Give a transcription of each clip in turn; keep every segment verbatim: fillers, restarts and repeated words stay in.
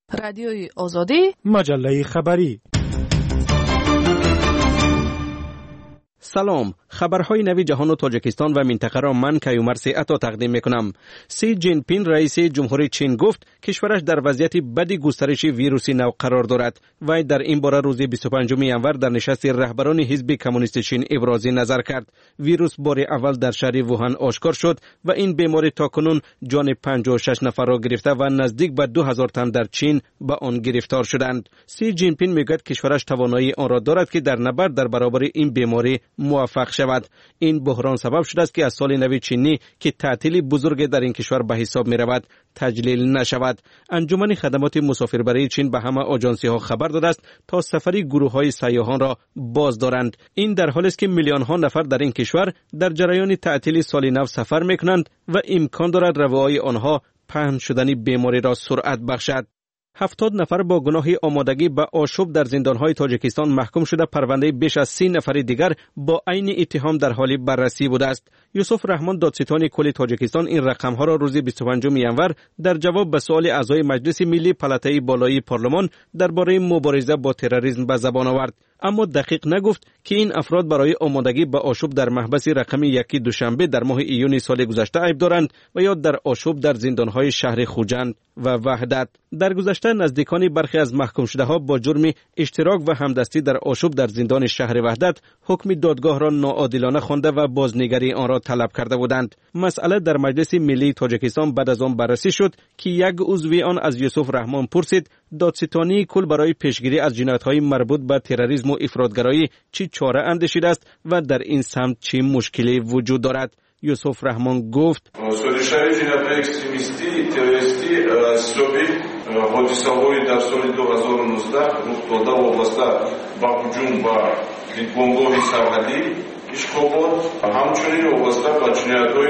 رادیوی آزادی، مجله خبری. سلام، خبرهای نوی جهان و تاجیکستان و منطقه را من کیومرث عطا تقدیم میکنم. سی جین پین رئیس جمهوری چین گفت کشورش در وضعیت بد گسترش ویروس نو قرار دارد. وی در این باره روز بیست و پنجم ژانویه در نشست رهبران حزب کمونیست چین ابراز نظر کرد. ویروس بار اول در شهر ووهان آشکار شد و این بیماری تاکنون جان پنجاه و شش نفر را گرفته و نزدیک به دو هزار تن در چین به آن گرفتار شدند. سی جین پین میگوید کشورش توانایی آن را دارد که در نبرد در برابر این بیماری موفق شود. این بحران سبب شده است که از سال نو چینی که تعطیل بزرگ در این کشور به حساب می رود تجلیل نشود. انجمن خدمات مسافربری چین به همه آژانسی ها خبر داده است تا سفری گروه های سیاحان را باز دارند. این در حالی است که میلیون ها نفر در این کشور در جریان تعطیل سال نو سفر می کنند و امکان دارد روای آنها پهن شدن بیماری را سرعت بخشد. هفتاد نفر با گناه آمادگی به آشوب در زندانهای تاجیکستان محکوم شده پرونده بیش از سی نفر دیگر با عین اتهام در حال بررسی بوده است. یوسف رحمان دادستان کل تاجیکستان این رقمها را روز بیست و پنجم ژانویه در جواب به سوال اعضای مجلس ملی پلاته بالای پارلمان درباره مبارزه با تروریسم به زبان آورد، اما دقیق نگفت که این افراد برای آمادگی به آشوب در محبس رقم یکی دوشنبه در ماه ایون سال گذشته عیب دارند و یا در آشوب در زندانهای شهر خوجند و وحدت. در گذشته نزدیکان برخی از محکوم شده ها با جرم اشتراک و همدستی در آشوب در زندان شهر وحدت حکم دادگاه را ناعادلانه خوانده و بازنگری آن را طلب کرده بودند. مسئله در مجلس ملی تاجیکستان بعد از آن بررسی شد که یک عضو آن از یوسف رحمان پرسید دادستانی کل برای پیشگیری از جنایت‌های مربوط به تروریسم و افراطگرایی چی چاره اندیشیده است و در این سمت چی مشکلی وجود دارد؟ یوسف رحمان گفت سوریش‌های جنایت‌های اکستریمیستی تروریستی حسابی حادثه‌های در سال دو هزار و نوزده رخ داده وابسته به هجوم به بنگاه سرحدی اشتباهات همچنین وابسته به جنایت‌های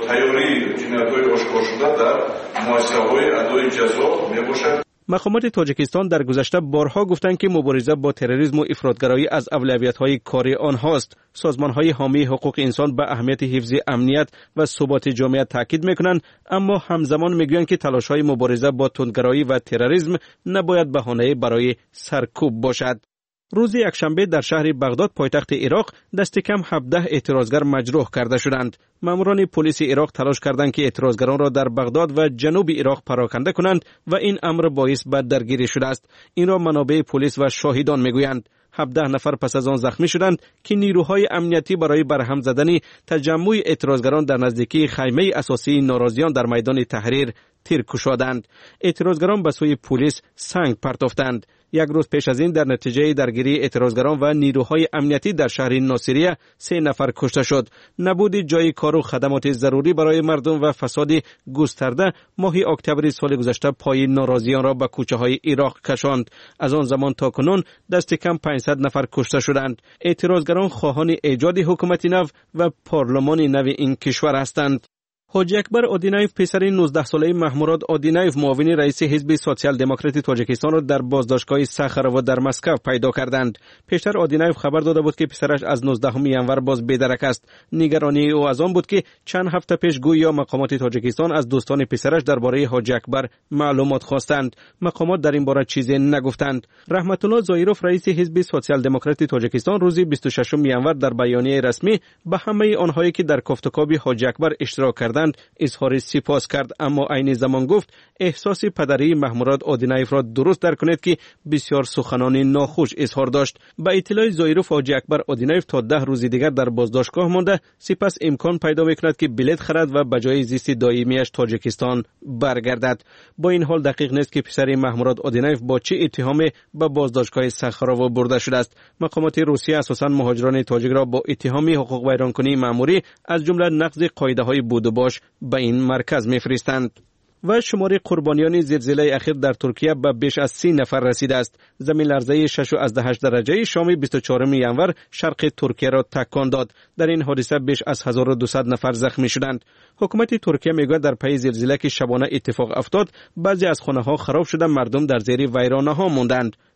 تیاری جنایت‌های آشکار شده در مؤسسه‌های ادای جزا میباشد. مقامات تاجیکستان در گذشته بارها گفتند که مبارزه با تروریسم و افراطگرایی از اولویت‌های کاری آنهاست. سازمان‌های حامی حقوق انسان به اهمیت حفظ امنیت و ثبات جامعه تاکید می‌کنند، اما همزمان می‌گویند که تلاش‌های مبارزه با تندگرایی و تروریسم نباید بهانه برای سرکوب باشد. روز یکشنبه در شهر بغداد پایتخت عراق دست کم هفده اعتراضگر مجروح کرده شدند. ماموران پلیس عراق تلاش کردند که اعتراضگران را در بغداد و جنوب عراق پراکنده کنند و این امر باعث به درگیری شده است. این را منابع پلیس و شاهدان میگویند. هفده نفر پس از آن زخمی شدند که نیروهای امنیتی برای برهم زدن تجمع اعتراضگران در نزدیکی خیمه اساسی ناراضیان در میدان تحریر تیر گشودند. اعتراضگران به سوی پلیس سنگ پرتافتند. یک روز پیش از این در نتیجه درگیری اعتراضگران و نیروهای امنیتی در شهر ناصریه سه نفر کشته شد. نبود جای کار و خدمات ضروری برای مردم و فساد گسترده ماه اکتبر سال گذشته پای ناراضیان را به کوچه های عراق کشاند. از آن زمان تا کنون دست کم پانصد نفر کشته شدند. اعتراضگران خواهان ایجاد حکومت نو و پارلمان نو این کشور هستند. حاجی اکبر آدینایف پسر نوزده ساله محموراد آدینایف معاون رئیس حزب سوسیال دموکرات تاجیکستان را در بازداشتگاه ساخارو در مسکو پیدا کردند. پیشتر آدینایف خبر داده بود که پسرش از نوزدهم ژانویه باز بی‌درک است. نگرانی او از آن بود که چند هفته پیش گویا مقامات تاجیکستان از دوستان پسرش درباره حاجی اکبر معلومات خواستند. مقامات در این باره چیزی نگفتند. رحمت الله زایروف رئیس حزب سوسیال دموکرات تاجیکستان روز بیست و ششم ژانویه در بیانیه رسمی به همه آنهایی که در کافتکاب حاجی اکبر اشتراک کردند اظهار سپاس کرد، اما عین زمان گفت احساس پدری محموراد آدینایف را درست درک کنید که بسیار سخنان ناخوش اظهار داشت. با اطلاع زایروف حاجی اکبر آدینایف تا ده روز دیگر در بازداشتگاه مانده، سپس امکان پیدا میکند که بلیط خرد و به جای زیست دائمیش تاجیکستان برگردد. با این حال دقیق نیست که پسر محموراد آدینایف با چه اتهامی به بازداشتگاه ساخارو برده شده است. مقامات روسیه اساساً مهاجران تاجیک را با اتهام حقوق ویرانکنی مأموری از جمله نقض قاعده‌های بود و باش به این مرکز میفرستند. و شمار قربانیان زلزله اخیر در ترکیه به بیش از سی نفر رسیده است. زمین لرزه شش و هشت درجه شام بیست و چهارم ژانویه شرق ترکیه را تکان داد. در این حادثه بیش از هزار و دویست نفر زخمی شدند. حکومت ترکیه میگوید در پی زلزله که شبانه اتفاق افتاد، بعضی از خانه‌ها خراب شده، مردم در زیر ویرانه‌ها ماندند.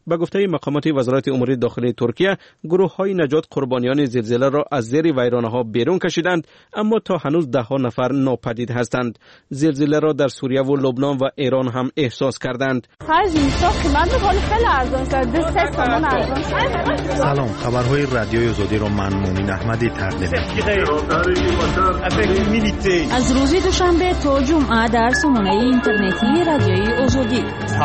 به گفته مقامات وزارت امور داخلی ترکیه، گروه‌های نجات قربانیان زلزله را از زیر ویرانه‌ها بیرون کشیدند، اما تا هنوز ده ها نفر ناپدید هستند. زلزله را در سوریه و لبنان و ایران هم احساس کردند. سلام، خبرهای رادیوی آزادی را من مومن احمدی تقدیم می‌کنم. از روز دوشنبه تا جمعه در سامانه اینترنتی رادیوی آزادی.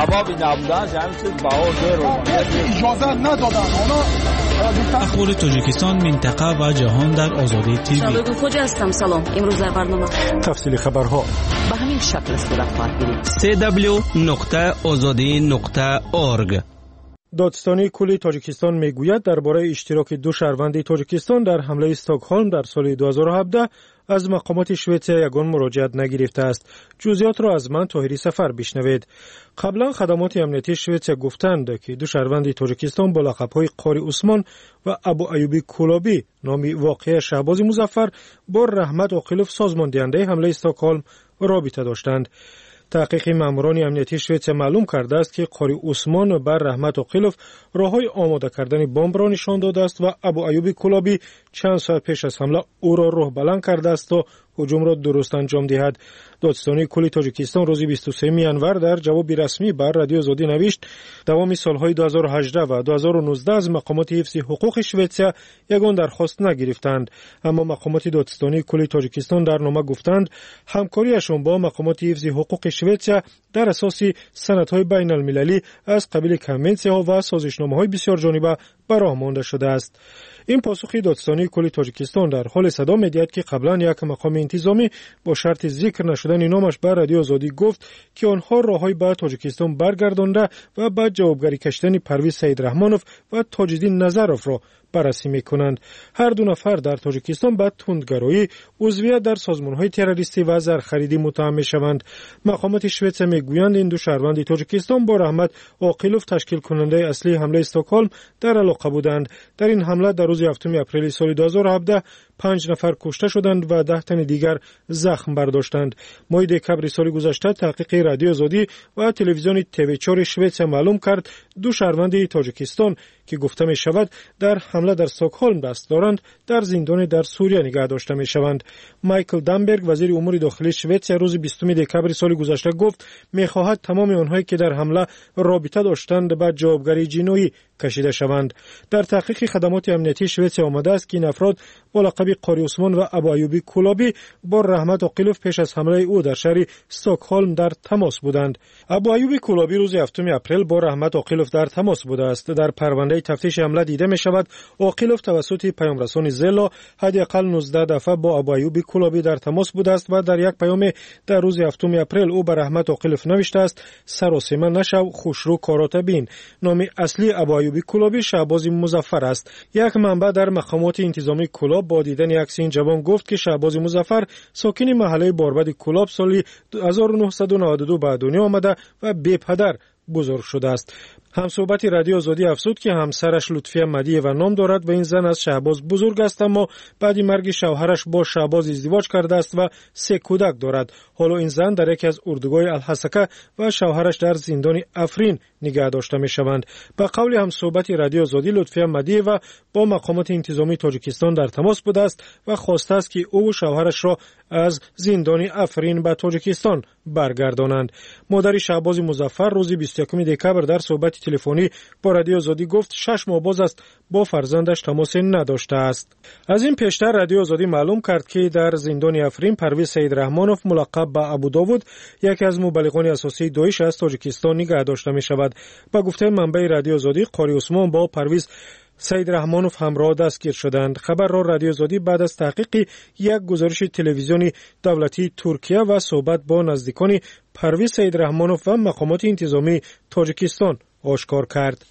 اجازه ندادن اونا اخبار تاجیکستان، منطقه و جهان در آزادی تیوی. شبکه خوجا هستم. سلام، امروز در برنامه تفصیل خبرها به همین شکل صورت خواهد گرفت. سی دبلیو نقطه آزادی نقطه اورگ. دادستانی کلی تاجیکستان میگوید درباره اشتراک دو شهروند تاجیکستان در حمله استکهلم در سال دو هزار و هفده از مقامات شویتزیا یگان مراجعت نگرفته است. جزئیات را از من طاهری سفر بشنوید. قبلا خدمات امنیتی شویتزیا گفتند که دو شهروند تاجیکستان با لقب‌های قاری عثمان و ابو ایوبی کولابی نامی واقعه شهباز مظفر با رحمت عاقلوف سازمان دهنده حمله استکهلم رابطه داشتند. تحقیق ماموران امنیتی شویتزیا معلوم کرده است که قاری عثمان بر رحمت عاقلوف راههای آماده کردن بمب را نشان داده است و ابو ایوبی کولابی چند ساعت پیش از حمله او را روح بلند کرده است تا هجوم را درست انجام دهد. دادستانی کلی تاجیکستان روز بیست و سوم ژانویه در جواب رسمی بر رادیو آزادی نوشت دوام سالهای دو هزار و هجده و دو هزار و نوزده از مقامات حفظ حقوق شویتزیا یگان درخواست نگرفتند، اما مقامات دادستانی کلی تاجیکستان در نامه گفتند همکاریشان با مقامات حفظ حقوق شویتزیا در اساس سندهای بین المللی از قبیل کنونسی‌ها و سازشنامه‌های بسیار جانبه براه مانده شده است. این پاسخی دادستانی کلی تاجیکستان در حال صدا می‌دهد که قبلا یک مقام انتظامی با شرط ذکر نشدن نامش بر رادیو آزادی گفت که آنها راههای به تاجیکستان برگردانده و بعد جوابگری کشیدن پرویز سید رحمانوف و تاج‌الدین نظرف را بررسی می‌کنند. هر دو نفر در تاجیکستان به تندگرایی، عضویت در سازمان‌های تروریستی و زرخریدی متهم می‌شوند. مقامات شویتزیا می‌گویند این دو شهروند تاجیکستان با رحمت عاقلوف تشکیل کننده اصلی حمله استکهلم در علاقه بودند. در این حمله در روز هفتم اپریل سال دو هزار و هفده پنج نفر کشته شدند و ده تن دیگر زخم برداشتند. ماه دکبر سال گذشته تحقیق رادیو آزادی و تلویزیون تیوی چهار شویتزیا معلوم کرد دو شهروند تاجیکستان که گفته می شود در حمله در استکهلم دست دارند در زندان در سوریه نگاه داشته می شوند. مایکل دامبرگ وزیر امور داخلی شویتزیا روز بیستم دکبر سال گذشته گفت می خواهد تمام آنهایی که در حمله رابطه داشتند به جوابگری جنایی کشیده شوند. در تحقیق خدمات امنیتی شویتزیا آمده است که این افراد با لقب قاری عثمان و ابو ایوبی کولابی با رحمت عاقلوف پیش از حمله او در شهر استکهلم در تماس بودند. ابو ایوبی کولابی روز هفتم اپریل با رحمت عاقلوف در تماس بوده است. در پرونده تفتیش حمله دیده می شود عاقلوف توسط پیامرسان زلا حداقل نوزده دفعه با ابو ایوبی کولابی در تماس بوده است و در یک پیام در روز هفتم اپریل او به رحمت عاقلوف نوشته است سراسیمه نشو خوشرو کارات بین. نام اصلی ابو ایوبی کولابی شهباز مظفر است. یک منبع در مقامات انتظامی کلاب با دیدن عکس این جوان گفت که شهباز مظفر ساکن محله باربد کلاب سال هزار و نهصد و نود و دو به دنیا آمده و بی پدر بزرگ شده است. همصحبت رادیو آزادی افزود که همسرش لطفی احمدی و نام دارد و این زن از شهباز بزرگ است، اما بعد مرگ شوهرش با شهباز ازدواج کرده است و سه کودک دارد. حالا این زن در یکی از اردوگاه الحسکه و شوهرش در زندان افرین نگاه داشته می شوند. به قول همصحبت رادیو آزادی لطفی احمدی و با مقامات انتظامی تاجیکستان در تماس بوده است و خواسته است که او و شوهرش را از زندان افرین به تاجیکستان برگردانند. مادر شهباز مظفر روز بیست و یکم دکبر در صحبت تلفنی با رادیو آزادی گفت شش ماه باز است با فرزندش تماس نداشته است. از این پیشتر رادیو آزادی معلوم کرد که در زندان افرین پرویز سید رحمانوف ملقب به ابو داوود یکی از مبلغان اساسی داعش از تاجیکستان نگاه داشته می شود. با گفته منبع رادیو آزادی قاری عثمان با پرویز سید رحمانوف همراه دستگیر شدند. خبر را رادیو آزادی بعد از تحقیق یک گزارش تلویزیونی دولتی ترکیه و صحبت با نزدیکان پرویز سید رحمانوف و مقامات انتظامی تاجیکستان آشکار کرد.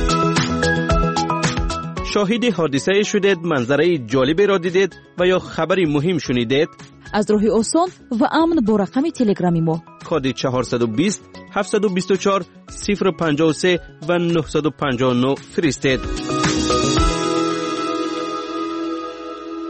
شاهد حادثه شدید، منظره جالبی را دیدید و یا خبری مهم شنیدید؟ از راه آسان و امن با رقم تلگرامی ما کد چهارصد و بیست هفتصد و بیست و چهار صفر پنجاه و سه و نهصد و پنجاه و نه فرستید.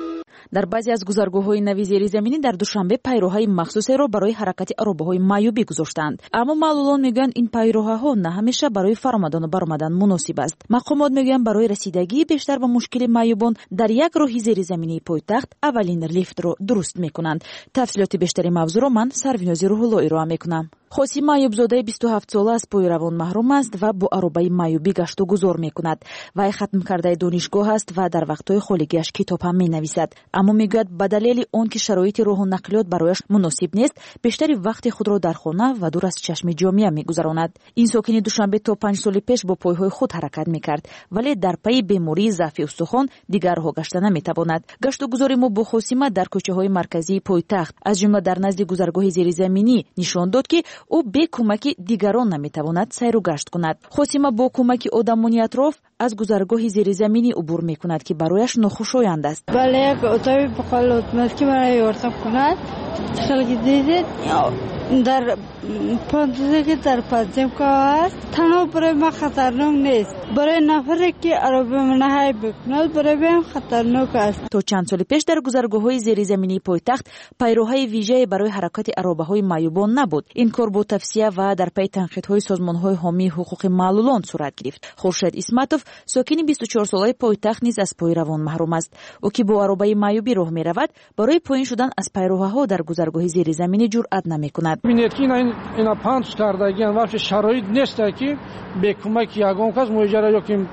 در بعضی از گذرگاه‌های نوی زیرزمینی در دوشنبه پیروهای مخصوصی را برای حرکت عربه‌های معیوبی گذاشتند، اما معلولان میگویند این پیروها نه همیشه برای فرآمدن و برآمدن مناسب است. مقامات میگویند برای رسیدگی بیشتر به مشکل معیوبان در یک راه زیرزمینی پایتخت اولین لیفت را درست میکنند. تفصیلات بیشتری موضوع را من سرویناز روح‌الله ارائه میکنم. خوسی معیوبزاده بیست و هفت ساله از پای روان محروم است و با عربه معیوبی گشت و گذار میکند. وی ختم کرده دانشگاه است و در وقتهای خالیگیش کتاب هم مینویسد، اما میگوید به دلیل آنکه شرایط راه و نقلیات برایش مناسب نیست، بیشتری وقت خود را در خانه و دور از چشم جامعه میگذراند. این ساکن دوشنبه تا پنج سال پیش با پایهای خود حرکت میکرد، ولی در پی بیماری ضعف استخوان دیگر راه گشته نمیتواند. گشت و گذار ما با خوسیمه در کوچه‌های مرکزی پایتخت از جمله در نزد گذرگاه زیرزمینی نشان داد که او به کمک دیگران نمیتواند سیر و گشت کند. خوسیمه با کمک آدمانی اطراف از گذرگاه زیرزمینی عبور میکند که برایش ناخوشایند است. بله، یک اتاقی بقال اتوماتیکی برای یارتم کند. خیلی دیدید در پانتوزه که در پنجم که هست تنها برای ما خطرناک نیست، برای نفری که عربه منحی بکند برای من خطرناک است. تا چند سال پیش در گذرگاه‌های زیرزمینی پایتخت پیروهای ویژه برای حرکت عربه‌های معیوبان نبود. این کار با تفسیه و در پی تنقیدهای سازمان‌های حامی حقوق معلولان صورت گرفت. خورشید اسمتوف ساکن بیست و چهار ساله پایتخت نیز از پای روان محروم است. او که با عربه معیوبی راه می‌رود، برای پایین شدن از پیروها در گذرگاه زیرزمینی جرأت نمی‌کند. ببینید که این اینا پانچ کردگیان وقتی شرایط نیست که به کمک یگان کس ماجرا یا که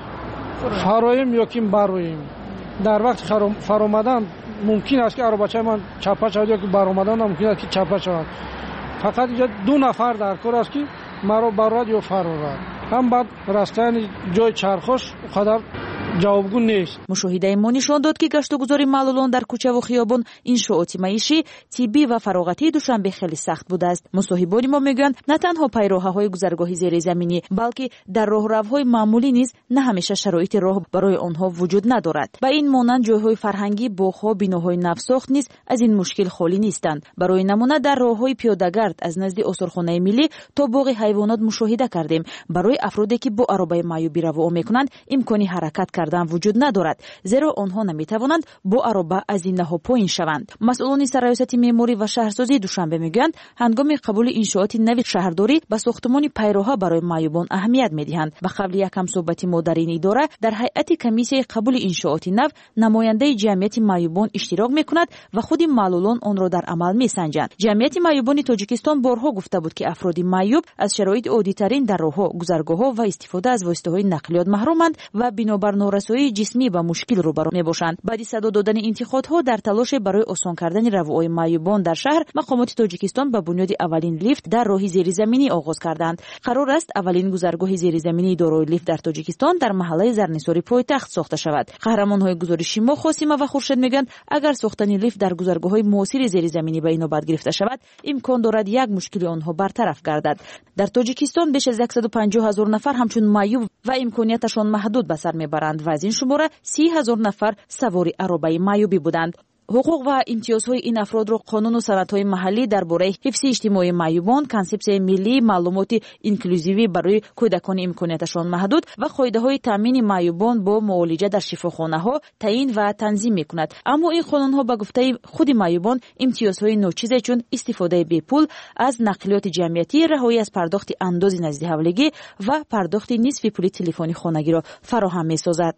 فرایم یا که بارویم در وقت فرآمدن ممکن است که عربچه من چپا شود یا که برآمدن ممکن است که چپا شود. فقط اینجا دو نفر در کار است که مرا برآورد یا فرآورد. هم بعد رستن جای چرخش قدر جوابگو نیست. مشاهده ما نشان داد که گشت و گذار معلولان در کوچه و خیابان انشاءات معیشی، طبی و فراغتی دوشنبه خیلی سخت بوده است. مصاحبان ما میگویند نه تنها پیراههای گذرگاه زیرزمینی بلکه در راهروهای معمولی نیز نه همیشه شرایط راه برای آنها وجود ندارد. با این مانند جایهای فرهنگی، باغ‌ها، بناهای نوساخت نیز از این مشکل خالی نیستند. برای نمونه در راههای پیاده‌گرد از نزد آثارخانه ملی تا باغ حیوانات مشاهده کردیم برای افرادی که با عربه معیوبی راه میکنند امکانی حرکت کردن وجود ندارد، زیرا آنها نمیتوانند با عربه از این نهو پایین شوند. مسئولان سرایست معماری و شهرسازی دوشنبه میگویند هنگام قبول انشاءات نوی شهرداری به ساختمان پیراها برای معیوبان اهمیت میدهند. به قبل یکم صحبت ما در این اداره در هیئت کمیسیه قبول انشاءات نو نماینده جمعیت معیوبان اشتراک میکند و خود معلولان آن را در عمل میسنجند. جمعیت معیوبان تاجیکستان بارها گفته بود که افراد معیوب از شرایط عادی‌ترین در راهها، گذرگاه‌ها و استفاده از واسطه‌های نقلیات محرومند و بنابر نارسایی جسمی با مشکل روبرو میباشند. بعد صدا دادن انتقادها در تلاش برای آسان کردن روابط معیوبان در شهر، مقامات تاجیکستان به بنیاد اولین لیفت در راه زیرزمینی آغاز کردند. قرار است اولین گذرگاه زیرزمینی دارای لیفت در تاجیکستان در محله زرنساری پایتخت ساخته شود. قهرمان‌های گزارشی ما خوسیمه و خورشید میگن اگر ساختن لیفت در گذرگاه‌های معاصر زیرزمینی به اینوبت گرفته شود، امکان دارد یک مشکل آنها برطرف گردد. در تاجیکستان بیش از صد و پنجاه هزار نفر همچون معیوب و امکاناتشان محدود به سر میبرند و از این شماره سی هزار نفر سواری عربه معیوبی بودند. حقوق و امتیازهای این افراد را قانون و سنت‌های محلی درباره حفظ اجتماعی معیوبان، کنسپسیون ملی معلومات اینکلوزیوی برای کودکان امکاناتشان محدود و قاعده‌های تامین معیوبان با معالجه در شفاخانه‌ها تعیین و تنظیم می‌کند. اما این قانون‌ها به گفته خود معیوبان امتیازهای ناچیز چون استفاده بی پول از نقلیات جمعیتی، رهایی از پرداخت انداز نزد حوالگی و پرداخت نصف پول تلفنی خانگی را فراهم می‌سازد.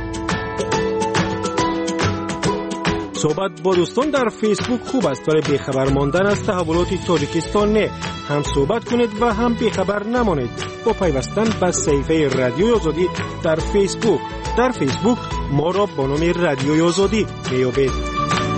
صحبت با دوستان در فیسبوک خوب است، ولی بیخبر ماندن از تحولات تاجیکستان نه. هم صحبت کنید و هم بیخبر نمانید با پیوستن به صفحه رادیوی آزادی در فیسبوک. در فیسبوک ما را با نام رادیوی آزادی میابید.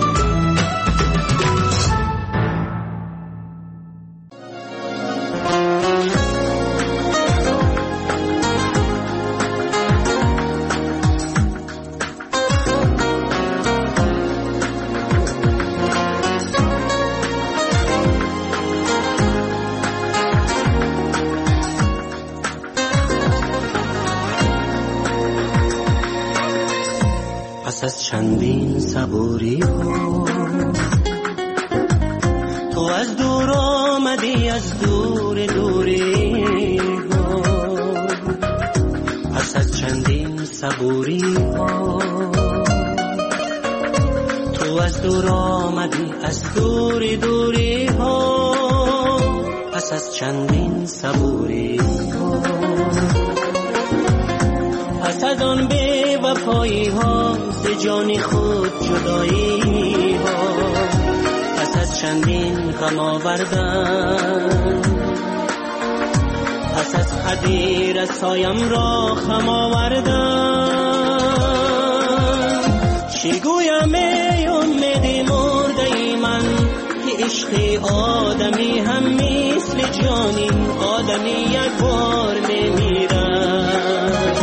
از چندین صبوری ها تو از دور آمدی، از دور دوری ها، پس از چندین صبوری ها از دور آمدی از دوری دوری ها، پس از چندین صبوری ها، پس از آن بی وفایی ها، ز جان خود جدایی ها، پس از چندین غم آوردن، پس از قدیر از سایم را خم آوردن. چی گویم ای امیدی مرده من که عشق آدمی هم مثل جانی، آدمی یک بار میمیرد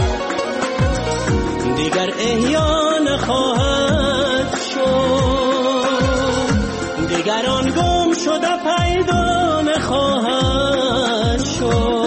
دیگر احیا نخواهد شد، دیگر آن گم شده پیدا نخواهد شد.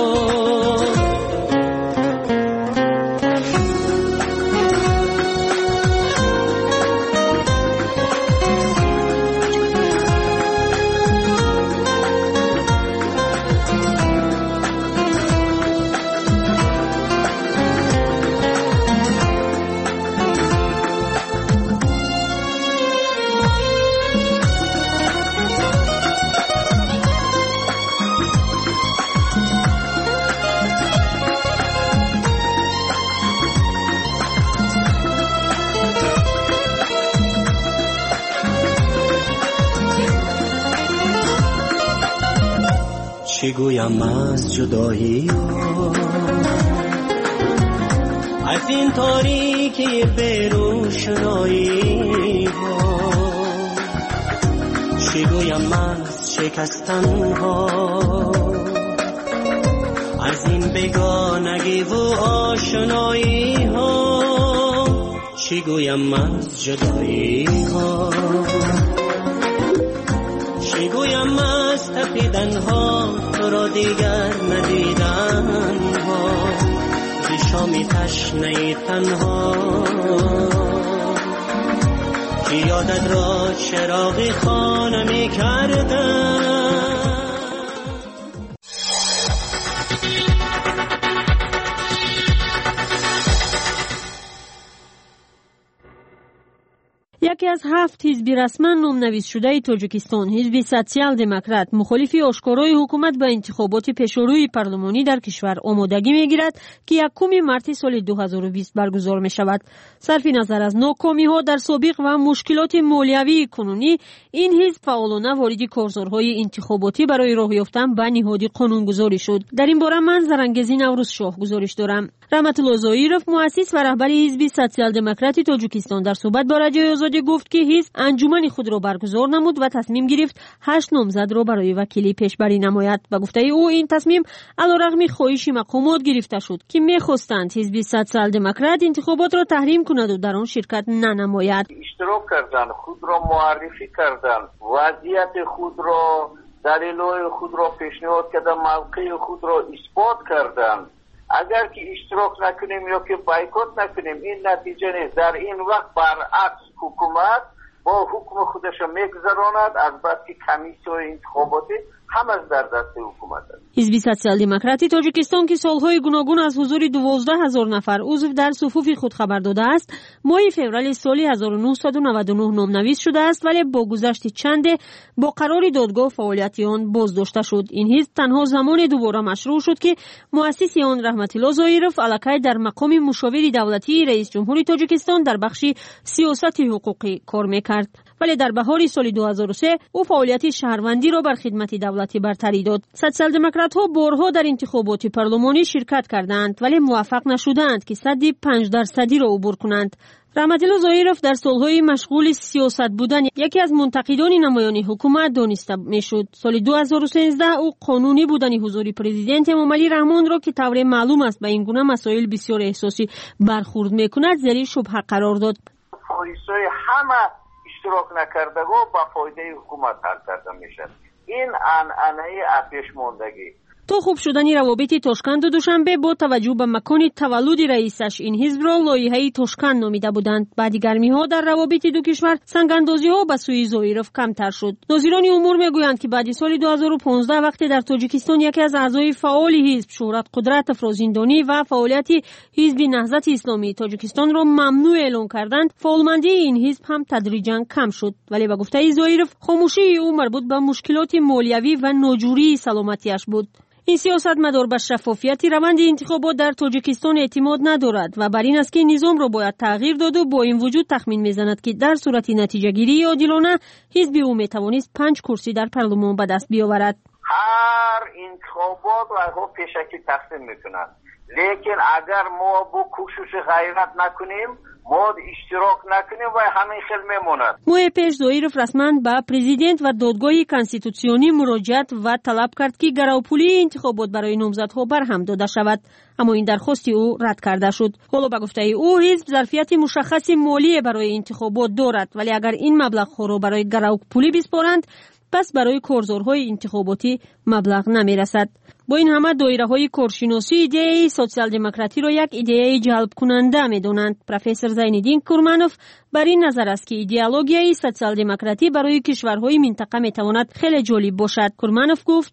چی گویم از جدایی ها، از این تاریکی بیروشنایی ها، چی گویم از شکستن ها، از این بیگانگی و آشنایی ها، چی گویم از جدایی ها، چی گویم از تپیدن ها، تو را دیگر ندیدن ها، زی شامی تشنه تنها، که یادت را چراغی خانه می کردن. یکی از هفت حزب رسما نامنویس شده تاجیکستان، حزب سوسیال دموکرات، مخالف آشکارای حکومت به انتخابات پیشروی پارلمانی در کشور آمادگی میگیرد که یکم مارس سال دو هزار و بیست برگزار می شود. صرف نظر از ناکامی ها در سابق و مشکلات مالیوی کنونی، این حزب فعالانه وارد کارزارهای انتخاباتی برای راه یافتن به نهاد قانونگذاری شد. در این باره من زرنگزی نوروز شاه گزارش دارم. رحمت الله ظاهیروف، مؤسس و رهبر حزب سوسیال دموکرات تاجیکستان، در صحبت با رادیوی آزادی گفت که حزب انجمن خود را برگزار نمود و تصمیم گرفت هشت نامزد را برای وکیلی پیشبری نماید. و گفته او این تصمیم علیرغم خواهش مقامات گرفته شد که می‌خواستند حزب سوسیال دموکرات انتخابات را تحریم کند و در آن شرکت ننماید. اشتراک کردند، خود را معرفی کردند، وضعیت خود را، دلایل خود را پیشنهاد کردند، موقع خود را اثبات کردند. اگر که اشتراک نکنیم یا که بایکوت نکنیم این نتیجه نیست. در این وقت برعکس حکومت با حکم خودش میگذراند، البته کمیسیون انتخاباتی هم از در دست حکومت است. حزب سوسیال دموکراتی تاجیکستان که سالهای گوناگون از حضور دوازده هزار نفر عضو در صفوف خود خبر داده است، ماه فوریه سال هزار و نهصد و نود و نه نامنویس شده است، ولی با گذشت چند با قرار دادگاه فعالیت آن بازداشته شد. این حزب تنها زمان دوباره مشروع شد که مؤسس آن رحمت الله ظاهیروف علاقه در مقام مشاور دولتی رئیس جمهور تاجیکستان در بخش سیاست حقوقی کار میکرد، ولی در بهار سال دو هزار و سه او فعالیت شهروندی را بر خدمت دولتی برتری داد. سوسیال دموکرات‌ها بارها در انتخابات پارلمانی شرکت کردند ولی موفق نشدند که صد و پنج درصدی را عبور کنند. رحمت الله ظاهیروف در سالهای مشغول سیاست بودن یکی از منتقدان نمایان حکومت دانسته میشد. سال دو هزار و سیزده او قانونی بودن حضور پرزیدنت امامعلی رحمان را که طور معلوم است به این گونه مسائل بسیار احساسی برخورد میکند زیر شبهه قرار داد. پلیسای همه اشتراک نکردگان با فایده حکومت حل کرده میشد. این عنعنه اپیش ماندگی تا خوب شدن روابط تاشکند و دوشنبه با توجه به مکان تولد رئیسش این حزب را لایحه تاشکند نامیده بودند. بعد گرمی‌ها در روابط دو کشور سنگ‌اندازی‌ها به سوی زویرف کمتر شد. ناظران امور میگویند که بعد سال دو هزار و پانزده وقتی در تاجیکستان یکی از اعضای فعال حزب شهرت قدرت افرازیندانی و فعالیت حزب نهضت اسلامی تاجیکستان را ممنوع اعلام کردند، فعالمندی این حزب هم تدریجاً کم شد. ولی به گفته زویرف خاموشی او مربوط به مشکلات مالیوی و ناجوری سلامتیش بود. این سیاست مدار به شفافیت روند انتخابات در تاجیکستان اعتماد ندارد و بر این است که نظام را باید تغییر داد و با این وجود تخمین میزند که در صورت نتیجه گیری عادلانه حزب او میتوانست پنج کرسی در پارلمان به دست بیاورد. هر انتخابات را پیشکی تقسیم میکنند، لیکن اگر ما با کوشش غیرت نکنیم، ما اشتراک نکنیم و همین خیل میموند. ماه پیش زویرف رسما به پرزیدنت و دادگاه کنستیتوسیونی مراجعت و طلب کرد که گروپولی انتخابات برای نامزدها برهم داده شود، اما این درخواست او رد کرده شد. حالا به گفته او حزب ظرفیت مشخص مالی برای انتخابات دارد، ولی اگر این مبلغ را برای گروپولی بسپارند پس برای کارزارهای انتخاباتی مبلغ نمیرسد. با این همه دایره های کارشناسی ایده سوسیال دموکراتی را یک ایده جلب کننده می‌دانند. پروفسور زینالدین کرمانوف بر این نظر است که ایدئولوژی سوسیال دموکراتی برای کشورهای منطقه میتواند خیلی جالب باشد. کرمانوف گفت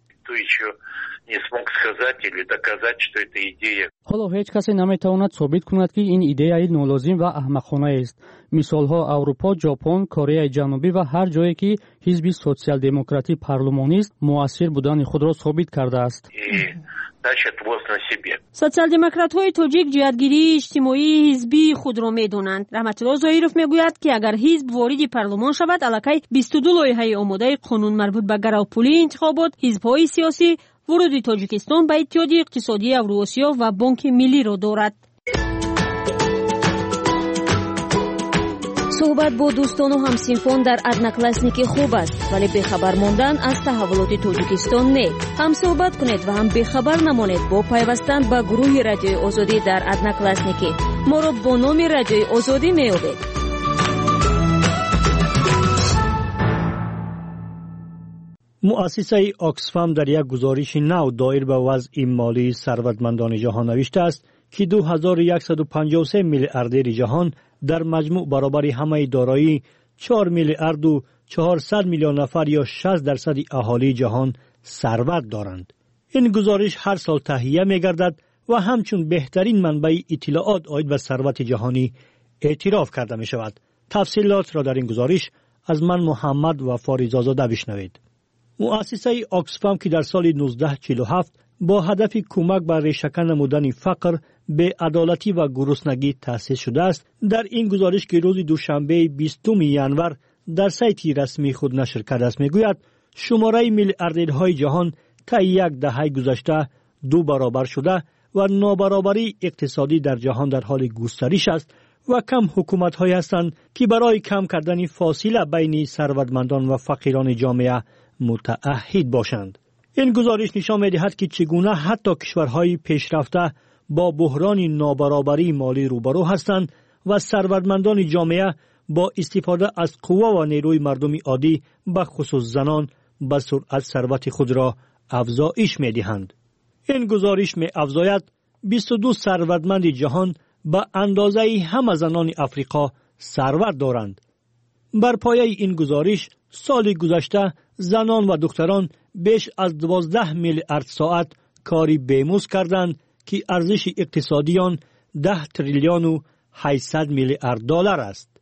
حالا هیچ کسی نمیتواند ثابت کند که این ایده نالازم و احمقانه است. مثال ها اروپا، ژاپن، کره جنوبی و هر جایی که حزب سوسیال دموکراتی پارلمانی است مؤثر بودن خود را ثابت کرده است. سوسیال دموکرات های تاجیک جهتگیری اجتماعی حزبی خود را میدانند. رحمت الله زاهیروف میگوید که اگر حزب وارد پارلمان شود الکی بیست و دو لایحه آماده قانون مربوط به گروپولی انتخابات، حزب‌های سیاسی ورود تاجیکستان به اتحادیه اقتصادی اوراسیا و بانک ملی را دارد. صحبت با دوستان و همسنفان در ادناکلاسنیک خوب است، ولی بخبر ماندن از تحولات تاجیکستان نه. هم صحبت کنید و هم بخبر نمانید با پیوستن به گروه رادیوی آزادی در ادناکلاسنیک. ما را با نام رادیوی آزادی میابید. مؤسسه آکسفام در یک گزارش نو دایر به وضع مالی ثروتمندان جهان نوشته است که دو هزار و صد و پنجاه و سه میلیاردر جهان در مجموع برابر همه دارایی چهار میلیارد و چهارصد میلیون نفر یا شصت درصد اهالی جهان ثروت دارند. این گزارش هر سال تهیه می‌گردد و همچون بهترین منبع اطلاعات عاید به ثروت جهانی اعتراف کرده می‌شود. تفصیلات را در این گزارش از من محمد و فاریزاده بشنوید. مؤسسه آکسفام که در سال نوزده چهل و هفت با هدف کمک به ریشه‌کن نمودن فقر، بی‌عدالتی و گرسنگی تأسیس شده است، در این گزارش که روز دوشنبه بیستم ژانویه در سایت رسمی خود نشر کرده است میگوید شماره میلیاردرهای جهان طی یک دهه گذشته دو برابر شده و نابرابری اقتصادی در جهان در حال گسترش است و کم حکومت‌هایی هستند که برای کم کردن فاصله بین ثروتمندان و فقیران جامعه متعهد باشند. این گزارش نشان می‌دهد که چگونه حتی کشورهای پیشرفته با بحران نابرابری مالی روبرو هستند و ثروتمندان جامعه با استفاده از قوه و نیروی مردم عادی به خصوص زنان به سرعت ثروت خود را افزایش می‌دهند. این گزارش می‌افزاید بیست و دو ثروتمند جهان به اندازه همه زنان افریقا ثروت دارند. بر پایه این گزارش سال گذشته زنان و دختران بیش از دوازده میلیارد ساعت کاری بیمزد کردند که ارزش اقتصادی آن ده تریلیون و هشتصد میلیارد دلار است.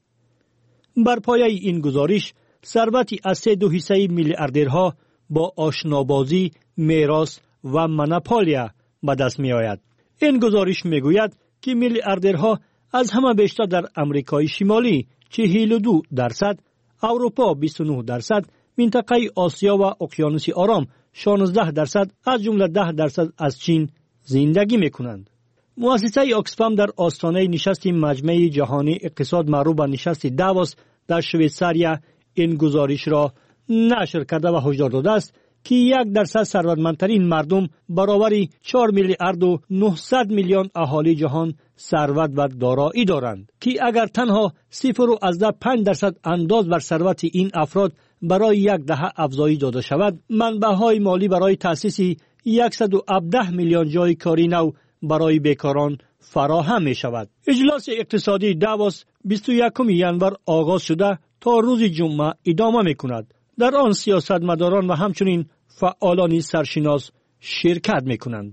بر پایه این گزارش ثروت از سه دو حصه میلیاردرها با آشنابازی، میراث و مناپولیا به دست می آید. این گزارش می گوید که میلیاردرها از همه بیشتر در امریکای شمالی چهل و دو درصد، اروپا بیست و نه درصد، منطقه آسیا و اقیانوس آرام شانزده درصد از جمله ده درصد از چین زندگی می کنند. مؤسسه آکسفام در آستانه نشست مجمع جهانی اقتصاد معروف به نشست داووس در شویتزاریا این گزارش را نشر کرده و هشدار داده است که یک درصد ثروتمندترین مردم برابر چهار میلیارد و نهصد میلیون اهالی جهان ثروت و دارایی دارند که اگر تنها صفر و از ده پنج درصد انداز بر ثروت این افراد برای یک دهه افزایش داده شود، منبع‌های مالی برای تأسیس صد و هفده میلیون جای کاری نو برای بیکاران فراهم می شود. اجلاس اقتصادی داووس بیست و یکم ژانویه آغاز شده تا روز جمعه ادامه می کند. در آن سیاستمداران و همچنین فعالان سرشناس شرکت می کنند.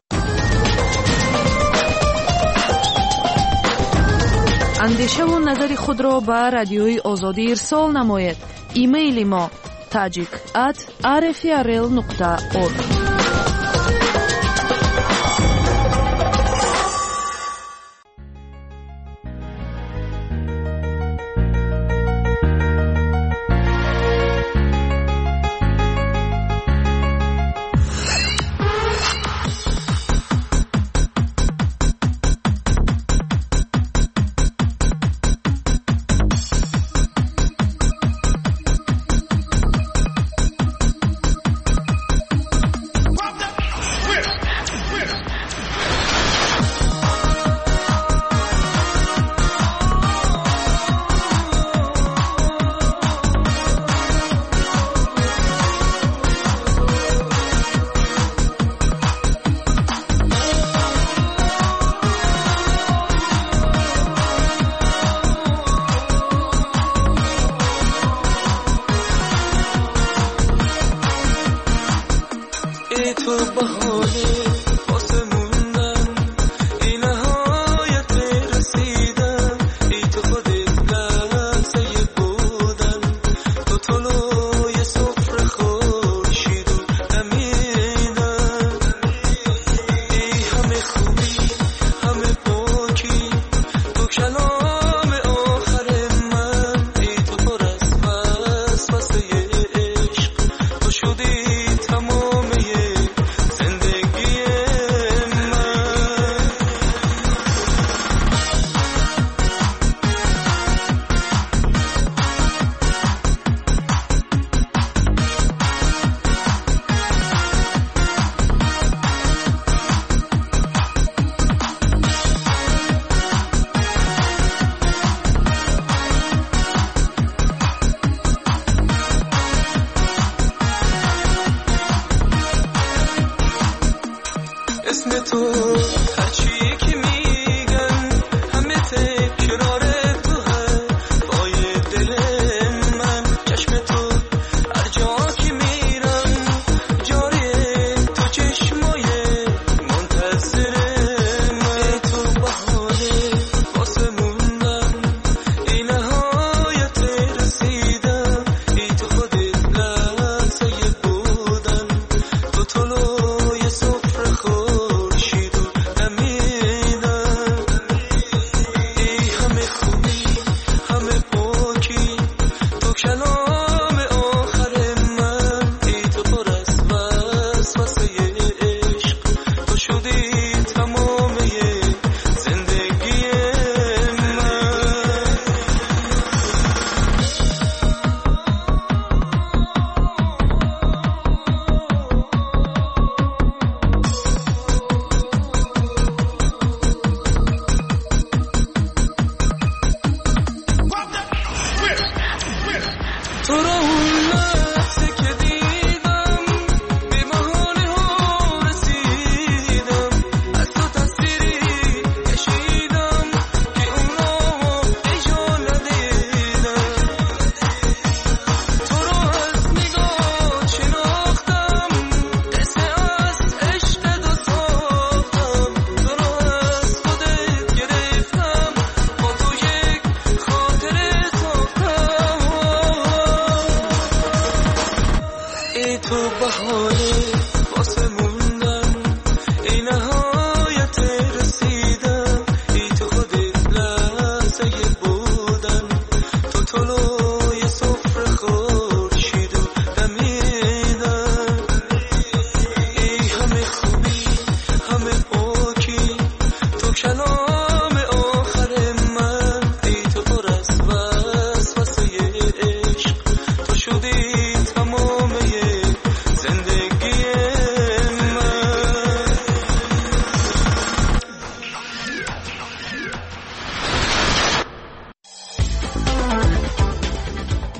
اندیشه و نظر خود را به رادیوی آزادی ارسال نماید. ایمیل ما tajik at r f r l nokta org.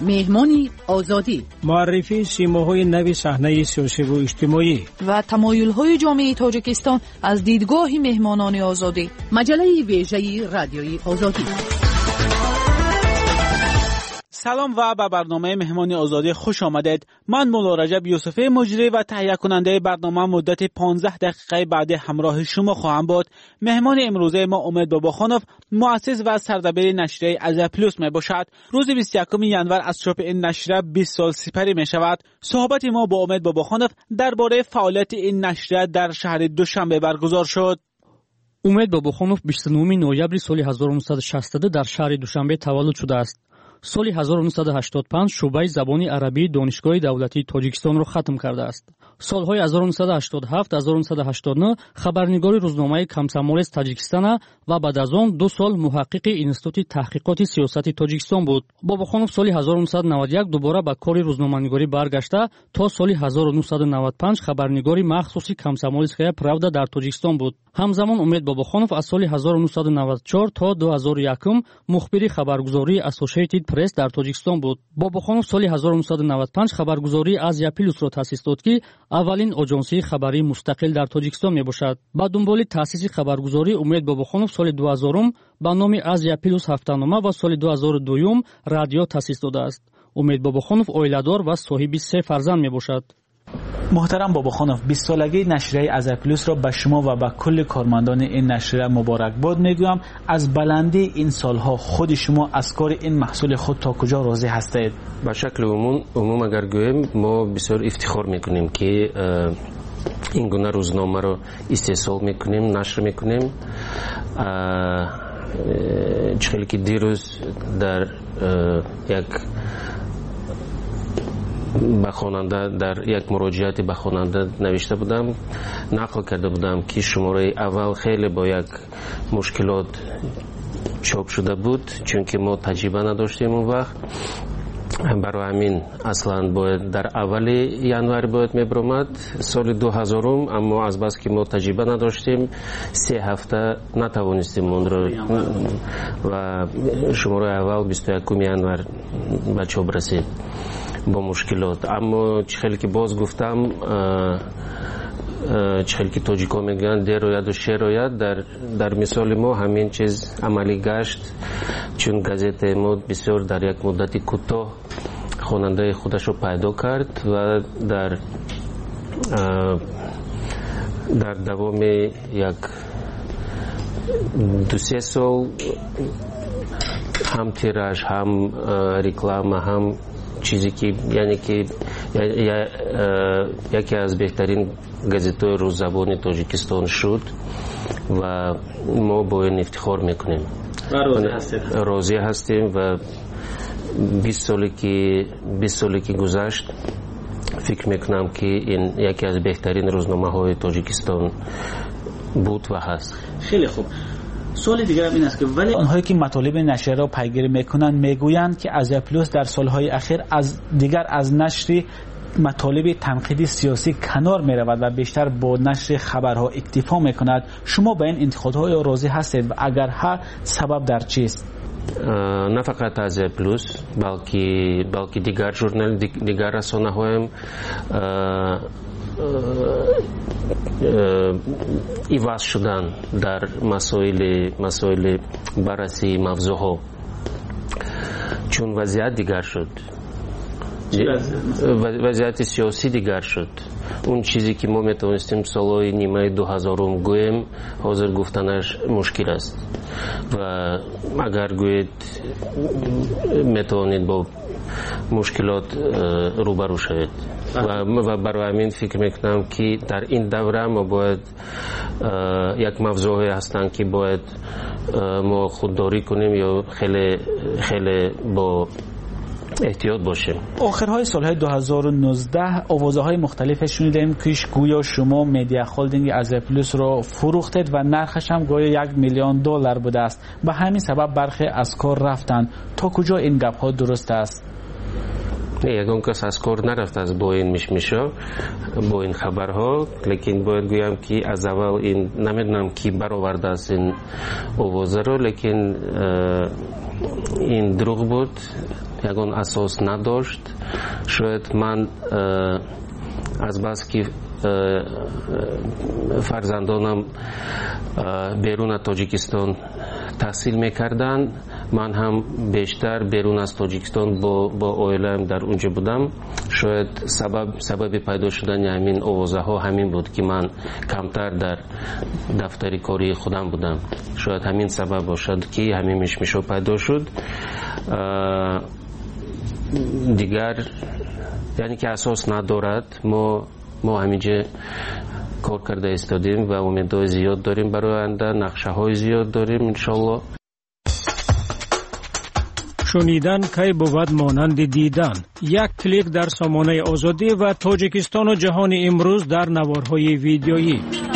مهمان آزادی، معرفی سیماهای نوی صحنه سیاسی و اجتماعی و تمایل‌های جامعه تاجیکستان از دیدگاه مهمانان آزادی. مجله ویژه رادیوی آزادی. سلام و به برنامه مهمان آزادی خوش آمدید. من مولا رجب یوسفی مجری و تهیه کننده برنامه مدت پانزده دقیقه بعد همراه شما خواهم بود. مهمان امروزه ما امید باباخانوف، مؤسس و سردبیر نشریه آزیا پلوس می باشد. روز بیست و یکم ژانویه از چاپ این نشریه بیست سال سپری می شود. صحبت ما با امید باباخانوف درباره فعالیت این نشریه در شهر دوشنبه برگزار شد. امید باباخانوف بیست و نهم نوامبر سال هزار و نهصد و شصت در شهر دوشنبه تولد شده است. سال هزار و نهصد و هشتاد و پنج شعبه زبان عربی دانشگاه دولتی تاجیکستان را ختم کرده است. سالهای هزار و نهصد و هشتاد و هفت هزار و نهصد و هشتاد و نه خبرنگار روزنامه کمسمول تاجیکستان و بعد از آن دو سال محقق اینستیتوت تحقیقات سیاسی تاجیکستان بود. باباخانوف سال هزار و نهصد و نود و یک دوباره به کار روزنامه‌نگاری برگشته تا سال هزار و نهصد و نود و پنج خبرنگاری مخصوصی کمسمولسکایا правда در تاجیکستان بود. همزمان امید باباخانوف از سال هزار و نهصد و نود و چهار تا دو هزار و یک مخبر خبرگزاری اسوسییتد پرس در تاجیکستان بود. باباخانوف سال هزار و نهصد و نود و پنج خبرگزاری آزیا پلوس را تأسیس داد که اولین آژانسی خبری مستقل در تاجیکستان می باشد. با دنبال تأسیس خبرگزاری امید باباخانوف سال دو هزار با نام آزیا پلوس هفته‌نامه و سال دو هزار و دو رادیو تأسیس داده است. امید باباخانوف عائله‌دار و صاحب سه فرزند می باشد. محترم باباخانوف، بیست سالگی نشریه آزیا پلوس را به شما و به کل کارمندان این نشریه مبارکباد میگویم. از بلندی این سالها خود شما از کار این محصول خود تا کجا راضی هستید؟ به شکل عموم عموم اگر گویم ما بسیار افتخار میکنیم که این گونه روزنامه را استحصال میکنیم، نشر میکنیم. چخیلی که دیروز در یک به خواننده در یک مراجعت به خواننده نوشته بودم، نقل کرده بودم که شماره اول خیلی با یک مشکلات چاپ شده بود چون که ما تجربه نداشتیم اون وقت. برای همین اصلا باید در اول ژانویه باید میبرامد سال دو هزار، اما از بس که ما تجربه نداشتیم سه هفته نتوانستیم اون رو و شماره اول بیست و یکم ژانویه به چاپ رسید با مشکلات. اما چخیلی که باز گفتم چخیلی که تاجیکا میگن دیر آید و شیر آید، در, در مثال ما همین چیز عملی گشت چون گازت ما بسیار در یک مدت کوتاه خواننده خودش رو پیدا کرد و در در دوام یک دو سه سال هم تیراژ هم رکلام هم چیزی که یعنی که یکی از بهترین گازت‌های روززبان تاجیکستان شد و ما با این افتخار میکنیم. راضی هستیم. راضی هستیم و بیست سالی که بیست سالی که گذشت فکر میکنم که این یکی از بهترین روزنامه‌های تاجیکستان بود و هست. خیلی خوب. سوال دیگر هم این است که ولی آنهایی که مطالب نشریه را پیگیری میکنند میگویند که آزیا پلوس در سالهای اخیر از دیگر از نشر مطالب تنقیدی سیاسی کنار میرود و بیشتر با نشر خبرها اکتفا میکند. شما به این انتقادهای راضی هستید و اگر ها سبب در چیست؟ نه فقط آزیا پلوس بلکه بلکه دیگر ژورنال دیگر رسانه‌ها هم ایواز شدن در مسائل مسائل بررسی موضوعها چون وضعیت دیگر شد، وضعیت سیاسی دیگر شد. اون چیزی که ما میتونستیم سالهای نیمه دو هزارم گویم حاضر گفتنش مشکل است و اگر گوید میتونید با مشکلات روبرو شوید و برای همین فکر میکنم که در این دوره ما باید یک موضوعی هستن که باید ما خودداری کنیم یا خیلی خیلی با احتیاط باشیم. آخرهای سالهای دو هزار و نوزده آوازهای مختلف شنیدیم که گویا شما مدیا هولدینگ آزیا پلوس رو فروختید و نرخش هم گویا یک میلیون دلار بوده است. به همین سبب برخی از کار رفتند. تا کجا این گپ ها درست است؟ ягон кас аз кор нарафт аз бо ин мишмишо бо ин хабарҳо, лекин бояд гӯям ки аз аввал ин намедонам ки баровардааст ин овозаро, лекин ин дурӯғ буд, ягон асос надошт. Шояд ман аз бас ки фарзандонам беруна Тоҷикистон таҳсил мекарданд, ман ҳам бештар берун аз Тоҷикистон бо оилаам дар унҷо будам. Шояд сабаби пайдо шудани ҳамин овозаҳо ҳамин буд ки ман камтар дар дафтари кори худам будам. Шояд ҳамин сабаб бошад ки ҳамин мишмишо пайдо шуд. дигар яъне ки асос надорад, мо мо ҳаминҷа кор карда истодем ва умедҳои зиёд дорем барои оянда, нақшаҳои зиёд дорем иншоалло. шунидан кай бувад монанди дидан. Як клик дар сомонаи озодӣ ва Тоҷикистону ҷаҳони имрӯз дар наворҳои видеоӣ.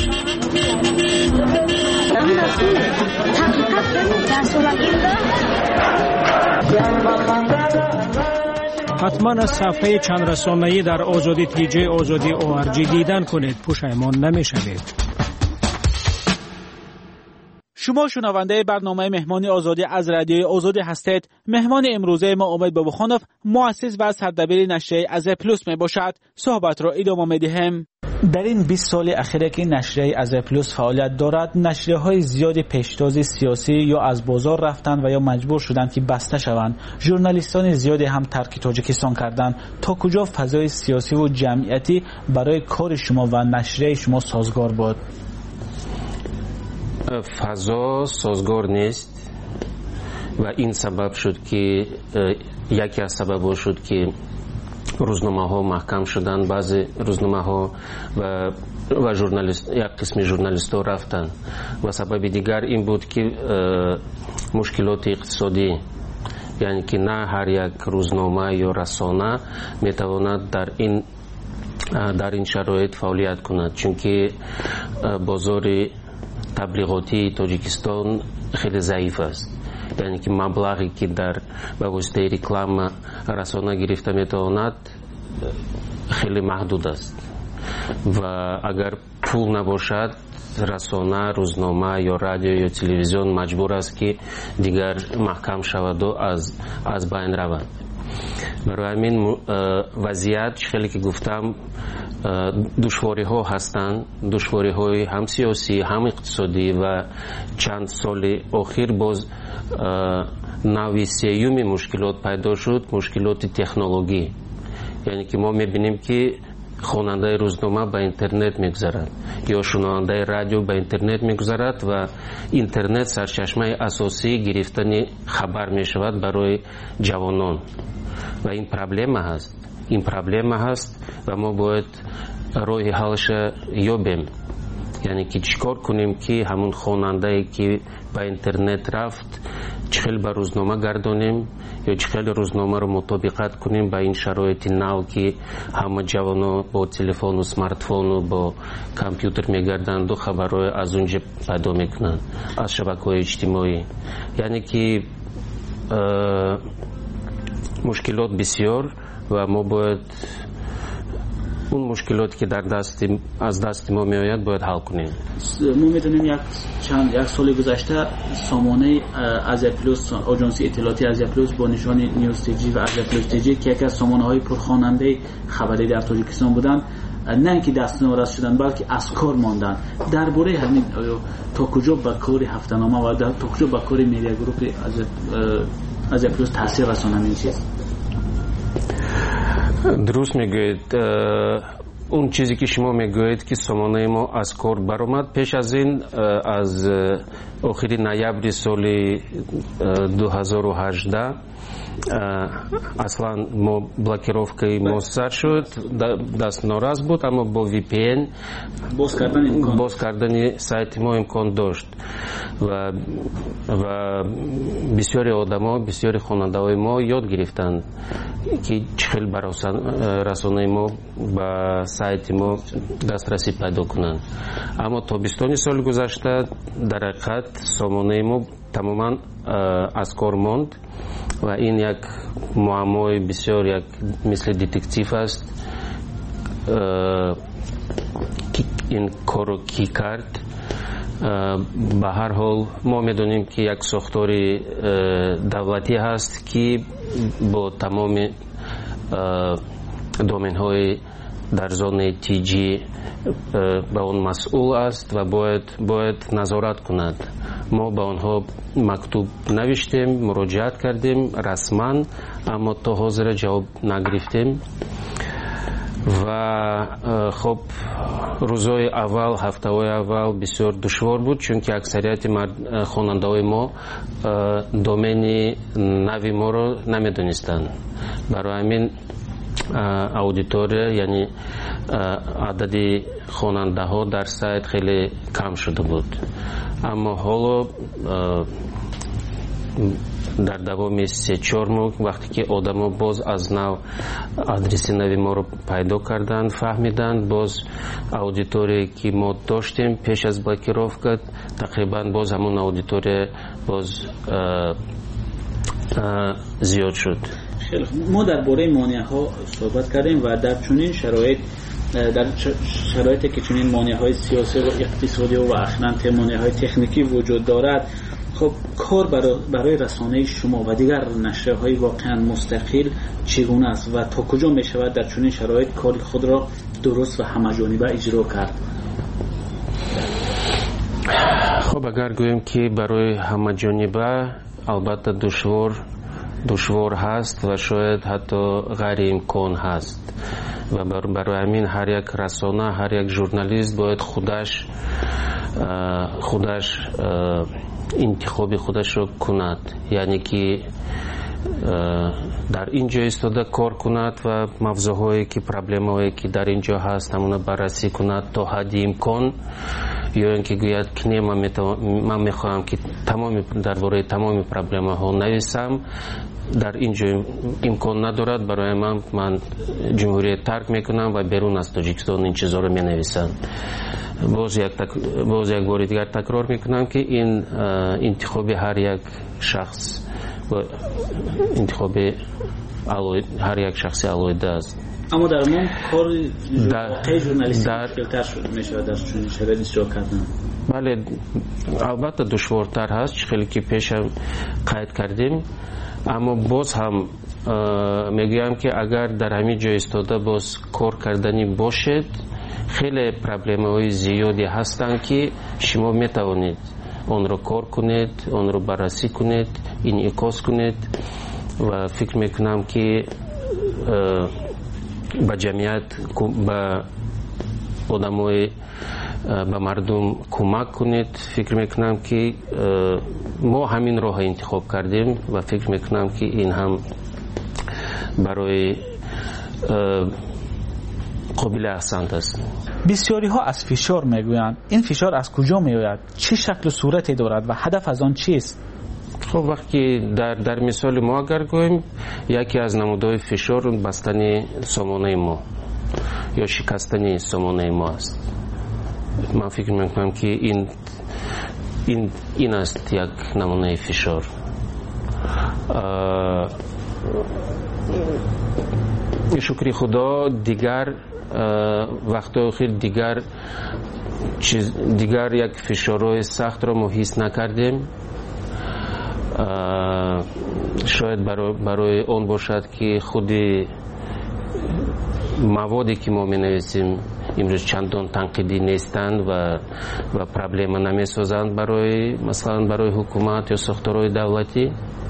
ҳатман аз сафҳаи чандрасонаӣ дар озодӣ тиҷаи озодӣ о ар ҷи дидан кунед, пушаймон намешавед. شما شنونده برنامه مهمان آزادی از رادیوی آزادی هستید. مهمان امروزه ما امید بابخانوف مؤسس و سردبیر نشریه از پلوس می باشد. صحبت را ادامه می دهیم. در این بیست سال اخیر که نشریه از پلوس فعالیت دارد، نشریه های زیادی پیشتاز سیاسی یا از بازار رفتند و یا مجبور شدند که بسته شوند. ژورنالیستان زیادی هم ترک تاجیکستان کردند. تا کجا فضای سیاسی و جمعیتی برای کار شما و نشریه شما سازگار بود؟ فضا سازگار نیست و این سبب شد که یکی از سبب شد که روزنامه ها محکم شدن، بعضی روزنامه ها و و ژورنالیست یک قسم ژورنالیست ها رفتن و سبب دیگر این بود که مشکلات اقتصادی، یعنی که نه هر یک روزنامه یا رسانه میتواند در این در این شرایط فعالیت کند، چون که بازار تبلیغاتی تاجیکستان خیلی ضعیف است. یعنی که مبلغی که در به واسطه رکلام رسانه گرفته میتواند خیلی محدود است و اگر پول نباشد رسانه، روزنامه یا رادیو یا تلویزیون مجبور است که دیگر محکم شود و از از بین رود. برای همین وضعیت خیلی که گفتم دشواری ها هستند، دشواری های هم سیاسی هم اقتصادی و چند سال اخیر باز نوع سیوم مشکلات پیدا شد، مشکلات تکنولوژی. یعنی که ما میبینیم که خواننده روزنامه به اینترنت میگذرد یا شنونده رادیو به اینترنت میگذرد و اینترنت سرچشمه اساسی گرفتن خبر میشود برای جوانان و این پرابلم هست. این پرابلم هست و ما باید راه حلش یابیم. یعنی که چیکار کنیم که همون خواننده که به اینترنت رفت چخیل به روزنامه گردانیم یا چخیل روزنامه رو مطابقت کنیم با این شرایط نو که همه جوانا با تلفن و سمارتفون و با کامپیوتر میگردند و خبرهای از اونجا پیدا میکنند از شبکه‌های اجتماعی. یعنی که مشکلات بسیار و ما باید اون مشکلاتی که در دست از دست ما میآید باید حل کنیم. ما میدونیم یک چند یک سال گذشته سامانه از پلوس، آژانس اطلاعاتی از پلوس با نشان نیوز تیجی و از پلوس تیجی که یکی از سامانه های پرخواننده خبری در تاجیکستان بودند، نه اینکه دست نوراست شدن بلکه از کار ماندن. درباره همین تا کجا به کار هفته‌نامه و تا کجا به کار میدیا گروپ از از پلوس تاثیر رسانه این چیز؟ درست میگوید. اون چیزی که شما میگوید که سامانه ما از کار برآمد، پیش از این از آخر نوامبر سال دو هزار و هجده اصلا ما بلاکировкой ما سر شد، دست ناراض بود، اما با وی پی ان باز کردن امکان باز کردن سایت ما امکان داشت و و بسیاری آدما، بسیاری خواننده‌های ما یاد گرفتند که چخیل برای رسانه ما با سایت ما دسترسی پیدا کنند. اما تابستان سال گذشته در حقیقت سامانه ما تماما از کار ماند و این یک معمای بسیار یک مثل دتکتیو است. این کارو کی کرد؟ به هر حال ما میدونیم که یک ساختار دولتی هست که با تمام دومین های در زون تیجی به اون مسئول است و باید باید نظارت کند. ما به آنها مکتوب نوشتیم، مراجعت کردیم رسما، اما تا حاضر جواب نگرفتیم. و خب روزهای اول، هفته‌های اول بسیار دشوار بود، چون که اکثریت خواننده‌های ما دومین نوی ما رو نمیدونستند. برای همین اودیتوری، یعنی عدد خواننده ها در سایت خیلی کم شده بود. اما حالا در دوام سه چهار ماه وقتی که آدما باز از نو آدرس نوی ما رو پیدا کردند، فهمیدند باز اودیتوری که ما داشتیم پیش از بلاکировка تقریبا باز همون اودیتوری باز زیاد شد. خیلی ما درباره مانع ها صحبت کردیم و در چنین شرایط در شرایطی که چنین مانع های سیاسی و اقتصادی و اخلاً مانع های تکنیکی وجود دارد، خب کار برای, برای رسانه شما و دیگر نشریه‌های واقعا مستقل چگونه است و تا کجا می شود در چنین شرایط کار خود را درست و همه‌جانبه اجرا کرد؟ خب اگر گوییم که برای همه‌جانبه البته دشوار دشوار هست و شاید حتی غیر امکان هست و برای همین هر یک رسانه، هر یک ژورنالیست باید خودش خودش انتخاب خودش رو کند، یعنی که در اینجا ایستاده کار کند و موضوعهایی که پرابلم‌هایی که در اینجا هست همون بررسی کند تا حد امکان، یا اینکه گوید که نه من میخواهم که تمام درباره تمام پرابلم‌ها نویسم، در اینجا امکان ندارد، برای من من جمهوری ترک میکنم و بیرون از تاجیکستان این چیزا رو مینویسم. باز یک تک... باز یک بار دیگر تکرار میکنم که این انتخاب هر یک شخص و انتخاب علوی... هر یک شخصی علیحده است. اما در من کار واقعی ژورنالیستی مشکل‌تر شده میشه در چنین شرایطی اجرا کردن. بله البته دشوارتر هست، خیلی که پیش هم قید کردیم، اما باز هم میگویم که اگر در همین جای ایستاده باز کار کردنی باشد، خیلی پرابلم‌های زیادی هستند که شما میتوانید آن را کار کنید، آن را بررسی کنید، انعکاس کنید و فکر میکنم که به جمعیت، به آدمای، به مردم کمک کنید. فکر میکنم که ما همین راه انتخاب کردیم و فکر میکنم که این هم برای قابل احسنت است. بسیاری ها از فشار میگویند. این فشار از کجا میآید؟ چه شکل و صورتی دارد و هدف از آن چیست؟ خب وقتی در در مثال ما اگر گوییم، یکی از نمودهای فشار بستن سامانه ما یا شکستن سامانه ما است. من فکر میکنم که این این این است یک نمونه فشار. شکر خدا دیگر وقت خیلی دیگر چیز دیگر یک فشارهای سخت را ما حس نکردیم. شاید برای, برای اون باشد که خود موادی که ما می نویسیم امروز چندان تنقیدی نیستند و و پرابلم نمی سازند برای مثلا برای حکومت یا ساختارهای دولتی.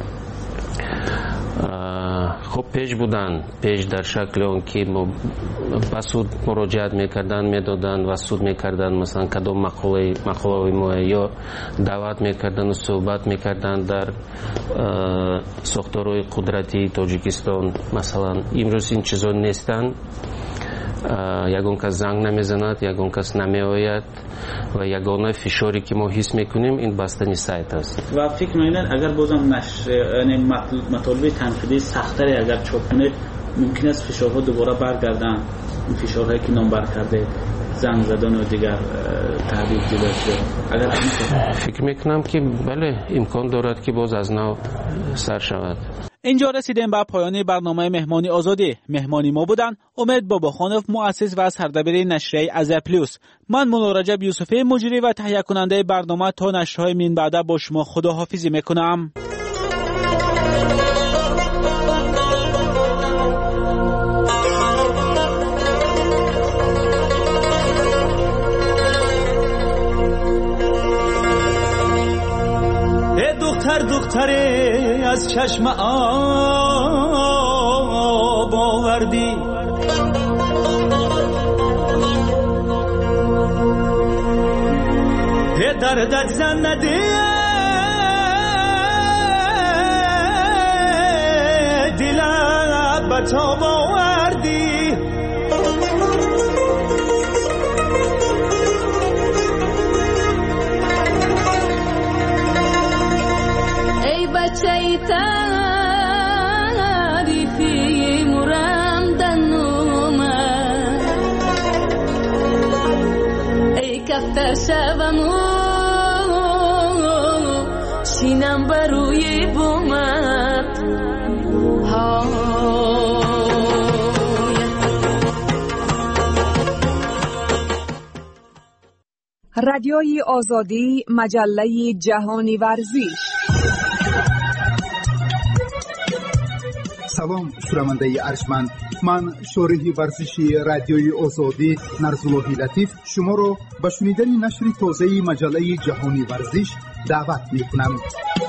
خب پیش بودن، پیش در شکل اون که ما به سود مراجعت میکردن، میدادن و سود میکردن، مثلا کدام مقاله مقاله ما یا دعوت میکردن و صحبت میکردن در ساختارهای قدرتی تاجیکستان. مثلا امروز این چیزا نیستن. یگان کس زنگ نمیزند، یگان کس نمیآید و یگانه فشاری که ما حس میکنیم این بستن سایت است. و فکر میکنید اگر بازم نشر یعنی مطالب تنقیدی سخت‌تری اگر چاپ کنید، ممکن است فشارها دوباره برگردن، این فشارهایی که نام بر کرده، زنگ زدن و دیگر تهدید جلوش. اگر فکر میکنم که بله امکان دارد که باز از نو سر شود. اینجا رسیدیم به پایان برنامه مهمانی آزادی. مهمانی ما بودن امید باباخانوف، مؤسس و سردبیر نشریه ازر پلوس. من مولا رجب یوسفی، مجری و تهیه کننده برنامه. تا نشرهای من بعد با شما خداحافظی میکنم. دختر دختره از چشم آب آوردی، دردت زن نده دلم بتاب آوردی. ای بچه ای تاریخی مرم دنومه، ای کفتر شبمو شینم بروی بومت رادیوی آزادی، مجله جهانی ورزش. سلام شنونده ارجمند، من شارح ورزشی رادیوی آزادی نرزاللهی لطیف شما را به شنیدن نشر تازه مجله جهانی ورزش دعوت می‌کنم.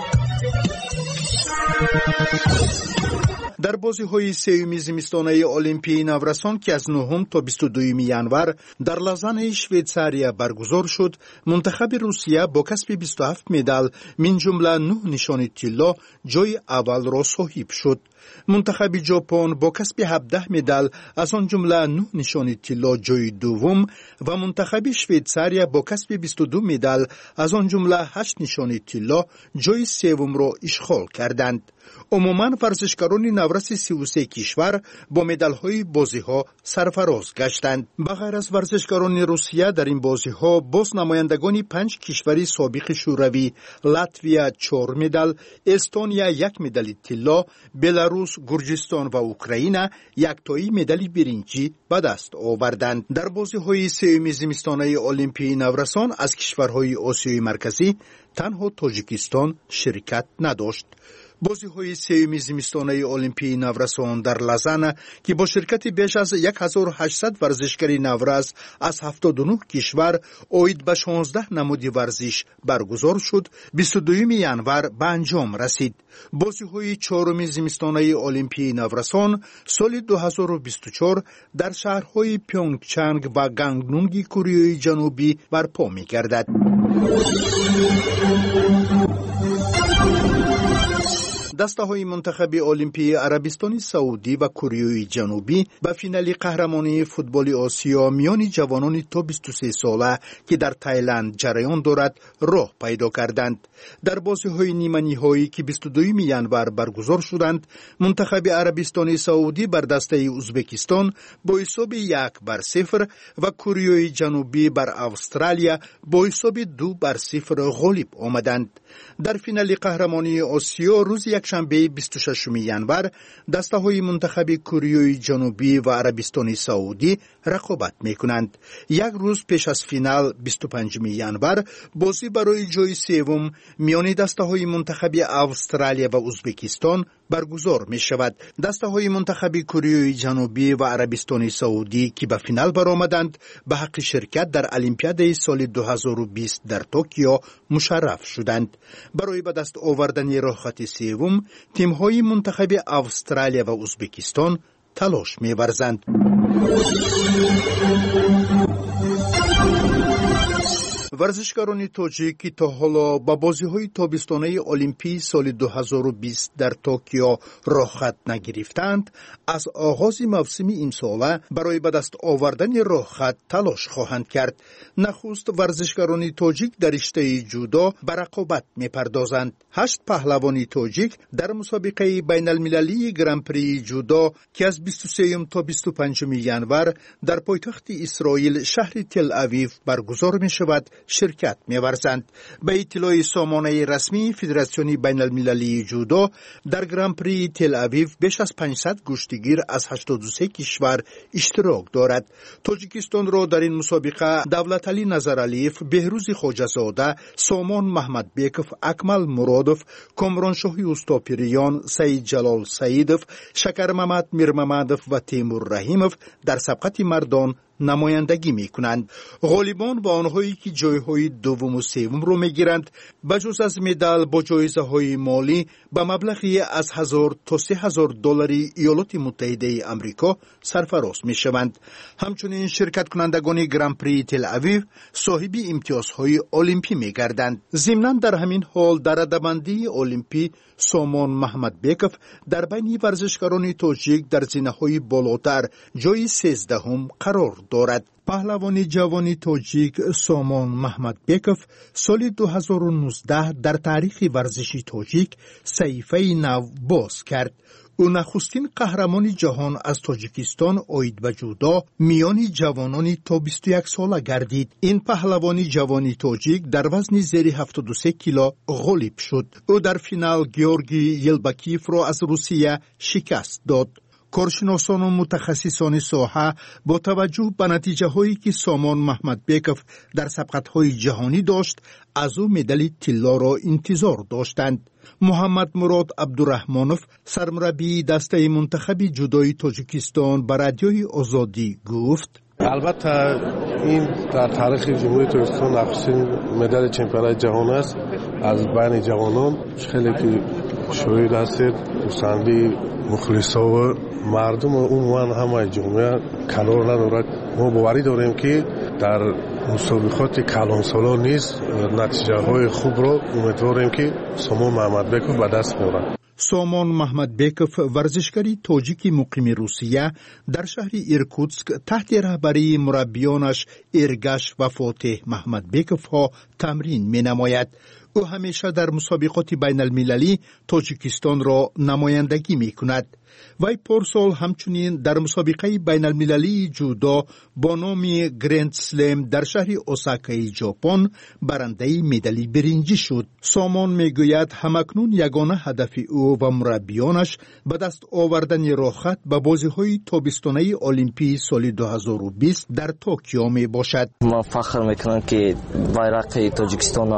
در بازی‌های سوم زمستانه المپیای نورسان که از نهم تا بیست و دوم ژانویه در لازان شویتزاریا برگزار شد، منتخب روسیه با کسب بیست و هفت مدال من جمله نه نشان طلا جای اول را صاحب شد. منتخب ژاپن با کسب هفده مدال از آن جمله نه نشان طلا جای دوم و منتخب شویتزاریا با کسب بیست و دو مدال از آن جمله هشت نشان طلا جای سوم را اشغال کردند. عموماً ورزشکاران نورس سی و سه کشور با مدال‌های بازی‌ها سرفراز گشتند. بغیر از ورزشکاران روسیه در این بازی‌ها باز نمایندگان پنج کشور سابق شوروی، لاتویا چهار مدال، استونیا یک مدال طلا، بلاروس، گرجستان و اوکراین یک تایی مدال برنجی به دست آوردند. در بازی‌های سوم زمستانه المپیای نورسان از کشورهای آسیای مرکزی تنها تاجیکستان شرکت نداشت. بازی‌های سوم زمستانه المپیای نورسان در لازان که با شرکت بیش از هزار و هشتصد ورزشکار نورس از هفتاد و نه کشور عاید به شانزده نماد ورزش برگزار شد، بیست و دوم ژانویه به انجام رسید. بازی‌های چهارم زمستانه المپیای نورسان سال دو هزار و بیست و چهار در شهرهای پیونگچانگ و گانگنونگ کره جنوبی برپا می‌گردد. دسته های منتخب المپیای عربستان سعودی و کره جنوبی به فینال قهرمانی فوتبال آسیا میان جوانان تا بیست و سه ساله که در تایلند جریان دارد راه پیدا کردند. در بازی‌های نیمه نهایی که بیست و دوم ژانویه برگزار شدند، منتخب عربستان سعودی بر دسته ازبکستان با حساب یک بر صفر و کره جنوبی بر استرالیا با حساب دو بر صفر غالب آمدند. در فینال قهرمانی آسیا روز یکشنبه بیست و ششم ژانویه دسته های منتخب کره جنوبی و عربستان سعودی رقابت میکنند. یک روز پیش از فینال بیست و پنجم ژانویه بازی برای جای سوم میان دسته های منتخب استرالیا و ازبکستان برگزار می شود. دسته های منتخب کره جنوبی و عربستان سعودی که به فینال برآمدند به حق شرکت در المپیاد سال دو هزار و بیست در توکیو مشرف شدند. برای به دست آوردن راه خط سوم تیم های منتخب استرالیا و ازبکستان تلاش می ورزند. ورزشکاران تاجیک که تا حالا با بازی‌های تابستانه المپی سال دو هزار و بیست در توکیو راه خط نگرفتند، از آغاز موسم امسال برای به دست آوردن راه خط تلاش خواهند کرد. نخست ورزشکاران تاجیک در رشته جودو به رقابت می‌پردازند. هشت پهلوان تاجیک در مسابقه بین المللی گران پری جودو که از بیست و سه تا بیست و پنج ژانویه در پایتخت اسرائیل شهر تل آویو برگزار می‌شود شرکت می‌ورزند. به اطلاع سامانه رسمی فدراسیون بین المللی جودو در گران پری تل آویو بیش از پانصد کشتیگیر از هشتاد و سه کشور اشتراک دارد. تاجیکستان را در این مسابقه دولتعلی نظرعلیف، بهروز خواجه‌زاده، سامان محمد بیکوف، اکمل مرادوف، کامران شاهی اوستاپیریان، سعید جلال سعیدوف، شکر محمد میرمحمدوف و تیمور رحیموف در سبقت مردان نمایندگی می کنند. غالبان و آنهایی که جایهای دوم و سوم رو می گیرند بجز از مدال با جایزه های مالی به مبلغی از هزار تا سه هزار دلاری ایالات متحده آمریکا سرفراز می شوند. همچنین شرکت کنندگان گران پری تل آویو صاحب امتیازهای المپی می گردند. ضمناً در همین حال در رده‌بندی المپی سامان محمد بیکوف در بین ورزشکاران تاجیک در زینه‌های بالاتر جای سیزدهم قرار دارد. پهلوان جوان تاجیک سامان محمد بیکوف سال دو هزار و نوزده در تاریخ ورزشی تاجیک صحیفه نو باز کرد. او نخستین قهرمان جهان از تاجیکستان آید به جودو میان جوانان تا بیست و یک ساله گردید. این پهلوان جوان تاجیک در وزن زیر هفتاد و سه کیلو غالب شد. او در فینال گیورگی یلبکیف را از روسیه شکست داد. کارشناسان و متخصصان ساحه با توجه به نتیجه هایی که سامان محمد بیکوف در سبقت های جهانی داشت از او مدال طلا را انتظار داشتند. محمد مراد عبدالرحمانوف سرمربی دسته منتخب جودوی تاجیکستان به رادیوی آزادی گفت: البته این در تاریخ جمهوری تاجیکستان نخستین مدال چمپیونات جهان است. از بین جوانان خیلی که شاید هستید دوستاندی مخلصا و مردم عموما همه جامعه کنار ندارد. ما باوری داریم که در مسابقات کلان سالان نیز نتیجه های خوب را امیدواریم که سامان محمد بیکوف به دست میارد. سامان محمد بیکوف ورزشکاری تاجیکی مقیم روسیه در شهر ایرکوتسک تحت رهبری مربیانش ایرگاش و فاتح محمد بیکوف ها تمرین می نماید. او همیشه در مسابقات بین المللی تاجیکستان را نمایندگی می کند. وی پارسال همچنین در مسابقه بین المللی جودو با نام گرند سلم در شهر اوساکای ژاپن برنده مدال برنجی شد. سامان میگوید همکنون یگانه هدف او و مربیانش به دست آوردن راحت به بازی‌های تابستانه المپی سال دو هزار و بیست در توکیو می باشد. ما فخر میکنم که بایرق تاجیکستان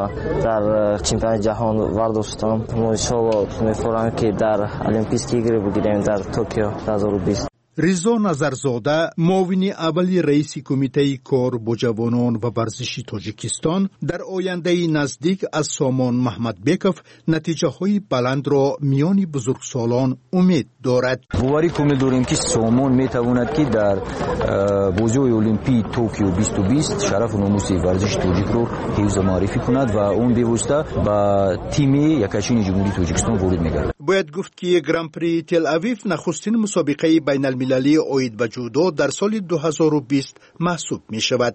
در چمپیونات جهان ورداشتم. ما انشالله می‌فرماییم که در المپیک ایگری بگیریم در توکیو دو هزار و بیست. رضا نظرزاده معاون اول رئیس کمیته کار با جوانان و ورزشی تاجیکستان در آینده نزدیک از سامان محمد بیکوف نتیجه های بلند را میان بزرگسالان امید دارد. باوری کامل داریم که سامان میتواند که در بازی‌های المپی توکیو بیست و بیست شرف و ناموس ورزش تاجیک رو حفظ و معرفی کند و اون بیوسته با تیم یکایشین جمهوری تاجیکستان وارد میگردد. باید گفت که گران پری تل آویو نخستین مسابقه بین المللی آید به جودو در سال دو هزار و بیست محسوب می شود.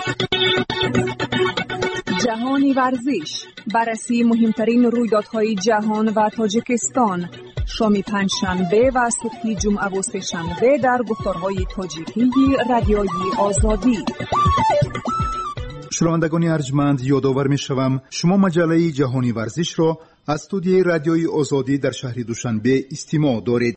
جهانی ورزش، بررسی مهمترین رویدادهای جهان و تاجیکستان، شام پنجشنبه و صبح جمعه و سه‌شنبه در گفتارهای تاجیکی رادیوی آزادی. شنوندگان ارجمند، یادآور می شوم شما مجله جهانی ورزش را از استودیوی رادیوی آزادی در شهر دوشنبه استماع دارید.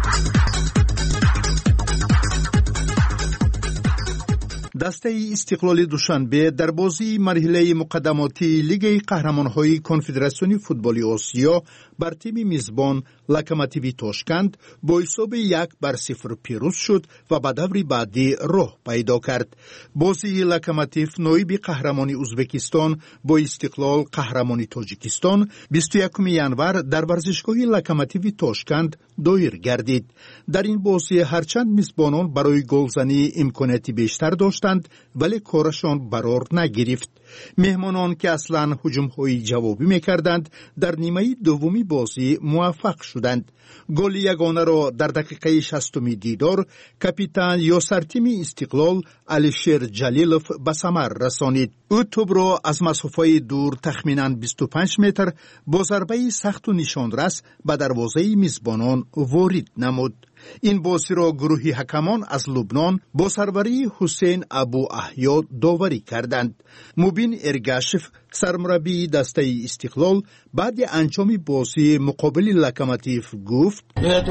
دسته استقلال دوشنبه در بازی مرحله مقدماتی لیگ قهرمان‌های کنفدراسیون فوتبال آسیا بر تیم میزبان لوکوموتیو تاشکند با حساب یک بر صفر پیروز شد و به دور بعدی راه پیدا کرد. بازی لوکوموتیو نایب قهرمان ازبکستان با استقلال قهرمان تاجیکستان بیست و یکم ژانویه در ورزشگاه لوکوموتیو تاشکند دایر گردید. در این بازی هرچند میزبانان برای گلزنی امکاناتی بیشتر داشتند ولی کارشان برار نگرفت. مهمانان که اصلا هجوم‌های جوابی می‌کردند در نیمه دومی بازی موفق شدند. گل یگانه را در دقیقه شصتم دیدار کاپیتان یاسر تیم استقلال علیشیر جلیلوف به ثمر رسانید. او توپ را از مسافت دور تخمیناً بیست و پنج متر با ضربه سخت و نشاندرس به دروازه میزبانان وارد نمود. این بازی را گروهی حکمان از لبنان با سروری حسین ابو احیا داوری کردند. مبین ارگاشف سرمربی دسته استقلال بعد انجام بازی مقابل لوکوموتیو گفت: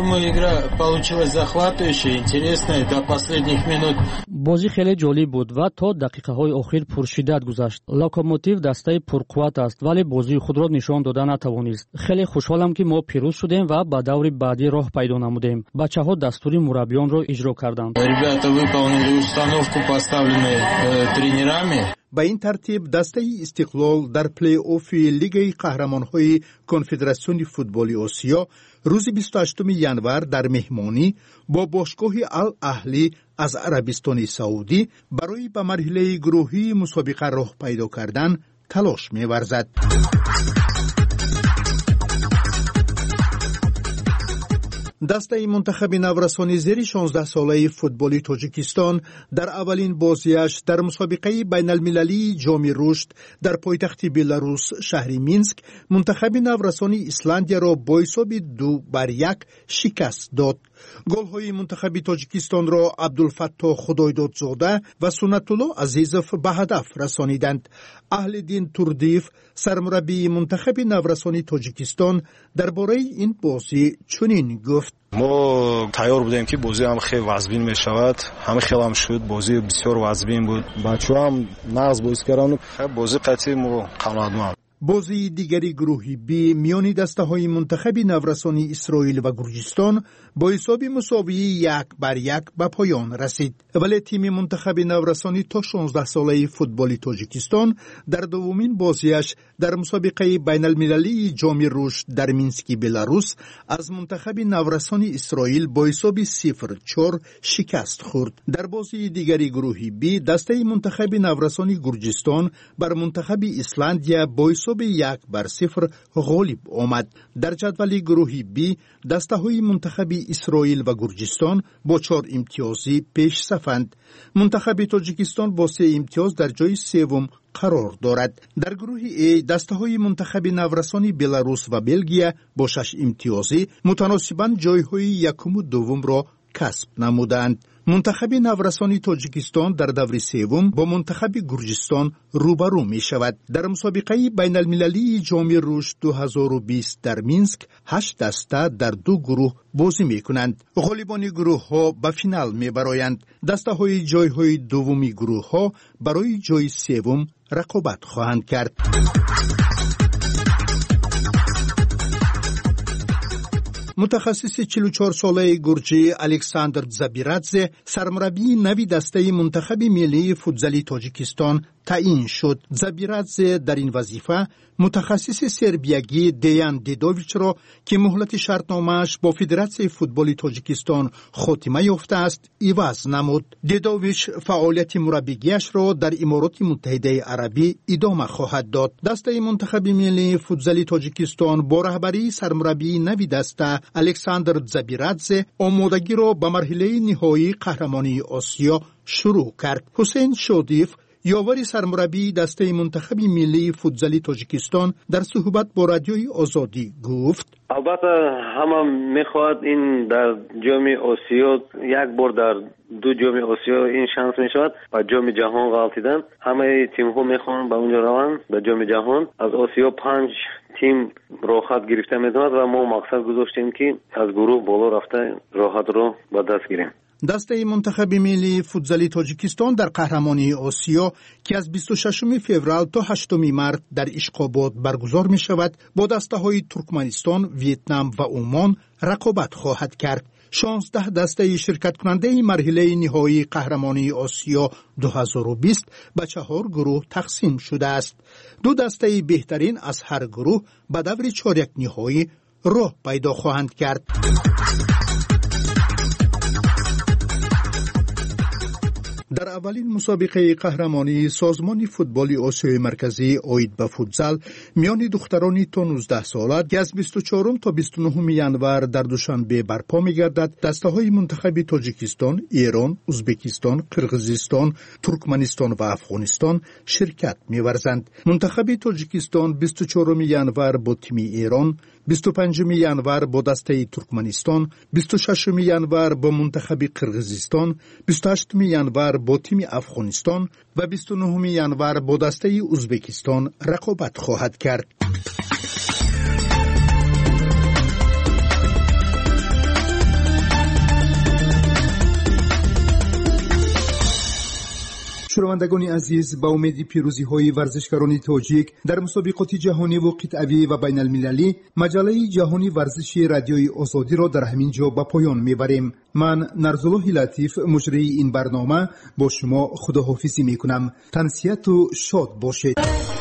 بازی خیلی جالب بود و تا دقیقه های آخر پرشدت گذشت. لوکوموتیو دسته پرقوت است ولی بازی خود را نشان داده نتوانست. خیلی خوشحالم که ما پیروز شدیم و به دور بعدی راه پیدا نمودیم. بچه‌ها دستور مربیان را اجرا کردند. با این ترتیب دسته استقلال در پلی اوف لیگ قهرمان‌های کنفدراسیون فوتبال آسیا روز بیست و هشتم ژانویه در مهمانی با باشگاه الاهلی از عربستان سعودی برای به مرحله گروهی مسابقه راه پیدا کردن تلاش می‌ورزد. دسته منتخب نورسانی زیر شانزده ساله فوتبال تاجیکستان در اولین بازیش در مسابقه بین المللی جام رشد در پایتخت بلاروس شهر مینسک منتخب نورسانی ایسلندیا را با حساب دو بر یک شکست داد. گل‌های منتخب تاجیکستان را عبدالفتاح خدایدادزاده و سنت الله عزیزوف به هدف رسانیدند. اهل‌دین توردیف سرمربی منتخب نورسانی تاجیکستان درباره این بازی چنین گفت: ما تیار بودیم که بازی هم خیلی وزبین می شود. همه خیلی هم شد. بازی بسیار وزبین بود. بچه‌ها هم نقض بازی کردن. خیلی بازی قطعی ما قناعتمند. بازی دیگری گروهی بی میان دسته های منتخب نورسانی اسرائیل و گرجستان با حساب مساوی یک بر یک به پایان رسید. ولی تیم منتخب نورسانی تا شانزده ساله فوتبال تاجیکستان در دومین بازیش در مسابقه بین المللی جام رشد در مینسک بلاروس از منتخب نورسانی اسرائیل با حساب صفر چهار شکست خورد. در بازی دیگری گروهی بی دسته منتخب نورسانی گرجستان بر منتخب ایسلندیا با حساب یک بر صفر غالب آمد. در جدول گروهی بی دسته های منتخب اسرائیل و گرجستان با چهار امتیازی پیش صفند. منتخب تاجیکستان با سه امتیاز در جای سوم قرار دارد. در گروه ای دسته های منتخب نورسانی بلاروس و بلژیم با شش امتیازی متناسباً جای های یکم و دوم را کسب نمودند. منتخب نورسانی تاجیکستان در دور سوم با منتخب گرجستان روبرو می شود. در مسابقه بین المللی جام رشد دو هزار و بیست در مینسک هشت دسته در دو گروه بازی می کنند. غالبان گروه ها به فینال می برآیند. دسته های جای های دومی گروه ها برای جای سوم رقابت خواهند کرد. متخصص چهل و چهار ساله گرجی الکساندر زابیرادزه سرمربی نوی دسته منتخب ملی فوتبال تاجیکستان تعیین شد. زابیرادزه در این وظیفه متخصص سربیایی دیان دیدوویچ را که مهلت شرطنامه‌اش با فدراسیون فوتبال تاجیکستان خاتمه یافته است عوض نمود. دیدوویچ فعالیت مربیگیش را در امارات متحده عربی ادامه خواهد داد. دسته منتخب ملی فوتبال تاجیکستان با رهبری سرمربی نوی دسته الکساندر زابیرادزه آمادگی را به مرحله نهایی قهرمانی آسیا شروع کرد. حسین شادیف یاور سرمربی دسته منتخب ملی فوتبال تاجیکستان در صحبت با رادیوی آزادی گفت: البته همه میخواد این در جام آسیا یک بار در دو جام آسیا این شانس میشود و جام جهان غلطیدن. همه تیم ها میخوان به اونجا روند به جام جهان. از آسیا پنج تیم راحت گرفته میدوند و ما مقصد گذاشتیم که از گروه بالا رفته راحت رو به دست گیریم. دسته منتخب ملی فوتبال تاجیکستان در قهرمانی آسیا که از بیست و ششم فوریه تا هشتم مارس در اشخاباد برگزار می شود با دسته های ترکمنستان، ویتنام و عمان رقابت خواهد کرد. شانزده دسته شرکت کننده مرحله نهایی قهرمانی آسیا دو هزار و بیست به چهار گروه تقسیم شده است. دو دسته بهترین از هر گروه به دور چهارک نهایی راه پیدا خواهند کرد. در اولین مسابقه قهرمانی سازمان فوتبال آسیای مرکزی عاید به فوتسال میان دختران تا نوزده ساله که از بیست و چهارم تا بیست و نهم ژانویه در دوشنبه برپا می‌گردد دسته های منتخب تاجیکستان، ایران، ازبکستان، قرقیزستان، ترکمنستان و افغانستان شرکت می‌ورزند. منتخب تاجیکستان بیست و چهارم ژانویه با تیم ایران، بیست و پنجم ینور با دسته ترکمنستان، بیست و ششم ینور با منتخب قرقیزستان، بیست و هشتم ینور با تیم افغانستان و بیست و نهم ینور با دسته ازبکستان رقابت خواهد کرد. شنوندگان عزیز، با امید پیروزی های ورزشکاران تاجیک در مسابقات جهانی و قطعی و بین المللی، مجله جهانی ورزشی رادیوی آزادی را در همین جا به پایان میبریم. من نرزالله لطیف مجری این برنامه با شما خداحافظی میکنم. تنسیت و شاد باشید.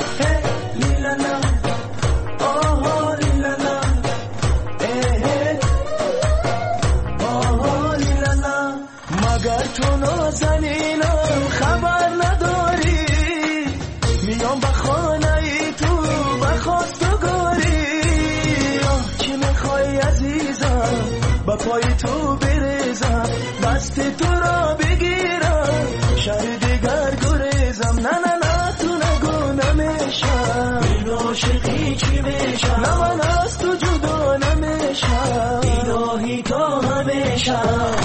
مگر تو نازنینم خبر نداری، میام به خانه ای تو به خواستگاری. آه چی میخوای عزیزم به پای تو بریزم، دست تو را بگیرم شهر دیگر گریزم. نه نه نه تو نگو نمیشم، این عاشقی چی میشم، نه من از تو جدا نمیشم، الهی تا همیشم.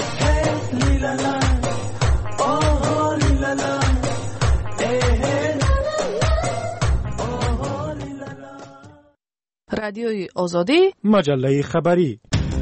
رادیوی آزادی، مجله خبری.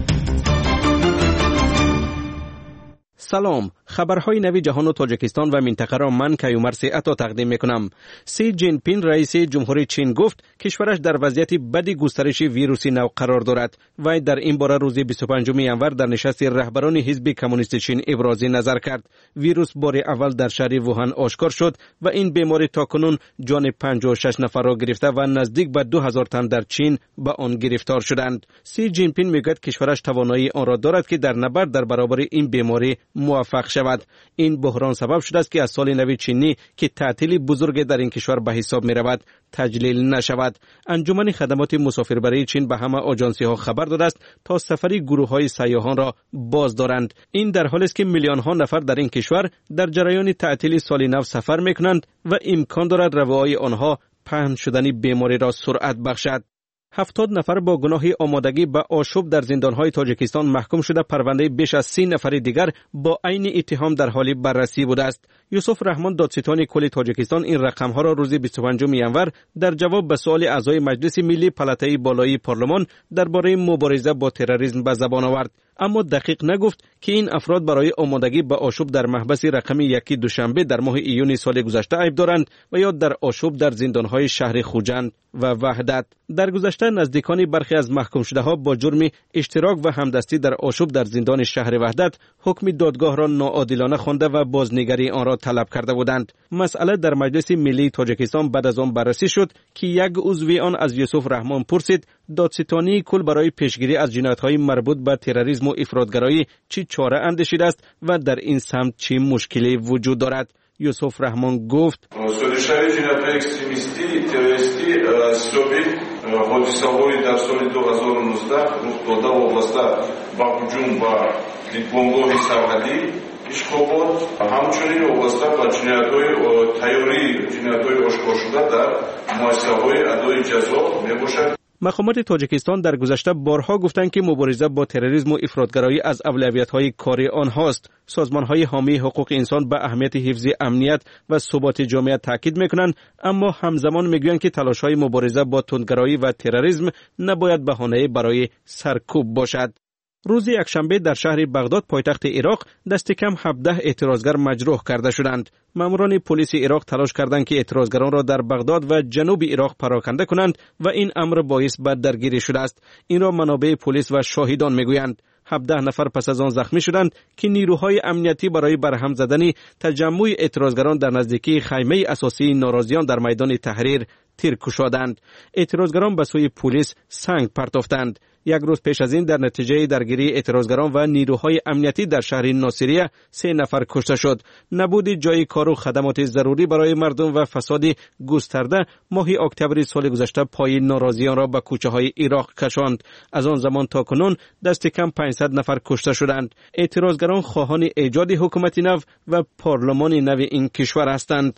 سلام، خبرهای نوی جهان و تاجیکستان و منطقه را من کیومر عطا تقدیم میکنم. سی جین پین رئیس جمهوری چین گفت کشورش در وضعیت بدی گسترش ویروس نو قرار دارد. وی در این باره روز بیست و پنجم ینور در نشست رهبران حزب کمونیست چین ابراز نظر کرد. ویروس بار اول در شهر ووهان آشکار شد و این بیماری تاکنون جان پنجاه و شش نفر را گرفته و نزدیک به دو هزار تن در چین به آن گرفتار شدند. سی جین پین میگوید کشورش توانایی آن را دارد که در نبرد در برابر این بیماری موفق شود. این بحران سبب شده است که از سال نو چینی که تعطیل بزرگ در این کشور به حساب می رود تجلیل نشود. انجمن خدمات مسافربری چین به همه آژانسی ها خبر داده است تا سفری گروه های سیاحان را باز دارند. این در حالی است که میلیون ها نفر در این کشور در جریان تعطیل سال نو سفر می کنند و امکان دارد روای آنها پهن شدن بیماری را سرعت بخشد. هفتاد نفر با گناه آمادگی به آشوب در زندانهای تاجیکستان محکوم شده پرونده بیش از سی نفر دیگر با عین اتهام در حال بررسی بوده است. یوسف رحمان دادستان کل تاجیکستان این رقمها را روز بیست و پنجم ینور در جواب به سوال اعضای مجلس ملی پلاته بالایی پارلمان درباره مبارزه با تروریسم به زبان آورد، اما دقیق نگفت که این افراد برای آمادگی به آشوب در محبس رقم یکی دوشنبه در ماه ایون سال گذشته عیب دارند و یا در آشوب در زندانهای شهر خوجند و وحدت. در گذشته نزدیکان برخی از محکوم شده ها با جرم اشتراک و همدستی در آشوب در زندان شهر وحدت حکم دادگاه را ناعادلانه خوانده و بازنگری آن را طلب کرده بودند. مسئله در مجلس ملی تاجیکستان بعد از آن بررسی شد که یک عضو آن از یوسف رحمان پرسید دادستانی کل برای پیشگیری از جنایت‌های مربوط به تروریسم و افراطگرایی چی چاره اندیشیده است و در این سمت چی مشکلی وجود دارد؟ یوسف رحمان گفت سودشای جنایت‌های اکستریمیستی تروریستی سلوبی حادثه‌های در سال دو هزار و نوزده رخ داده وابسته به هجوم به دیپلمگاه سرحدی اشخابات همچنین وابسته به جنایت‌های تیاری جنایت‌های آشکار شده در مؤسسه‌های ادای جزا میباشد. مقامات تاجیکستان در گذشته بارها گفتند که مبارزه با تروریسم و افراطگرایی از اولویت‌های کاری آنهاست. سازمان‌های حامی حقوق انسان به اهمیت حفظ امنیت و ثبات جامعه تاکید می‌کنند، اما همزمان می‌گویند که تلاش‌های مبارزه با تندگرایی و تروریسم نباید بهانه برای سرکوب باشد. روز یکشنبه در شهر بغداد پایتخت عراق دست کم هفده اعتراضگر مجروح کرده شدند. ماموران پلیس عراق تلاش کردند که اعتراضگران را در بغداد و جنوب عراق پراکنده کنند و این امر باعث به درگیری شده است. این را منابع پلیس و شاهدان میگویند. هفده نفر پس از آن زخمی شدند که نیروهای امنیتی برای برهم زدن تجمع اعتراضگران در نزدیکی خیمه اساسی ناراضیان در میدان تحریر تیر کشادند. اعتراضگران به سوی پلیس سنگ پرتافتند. یک روز پیش از این در نتیجه درگیری اعتراضگران و نیروهای امنیتی در شهر ناصریه سه نفر کشته شد. نبود جای کار و خدمات ضروری برای مردم و فساد گسترده ماه اکتبر سال گذشته پای ناراضیان را به کوچه های عراق کشاند. از آن زمان تا کنون دست کم پانصد نفر کشته شدند. اعتراضگران خواهان ایجاد حکومت نو و پارلمان نو این کشور هستند.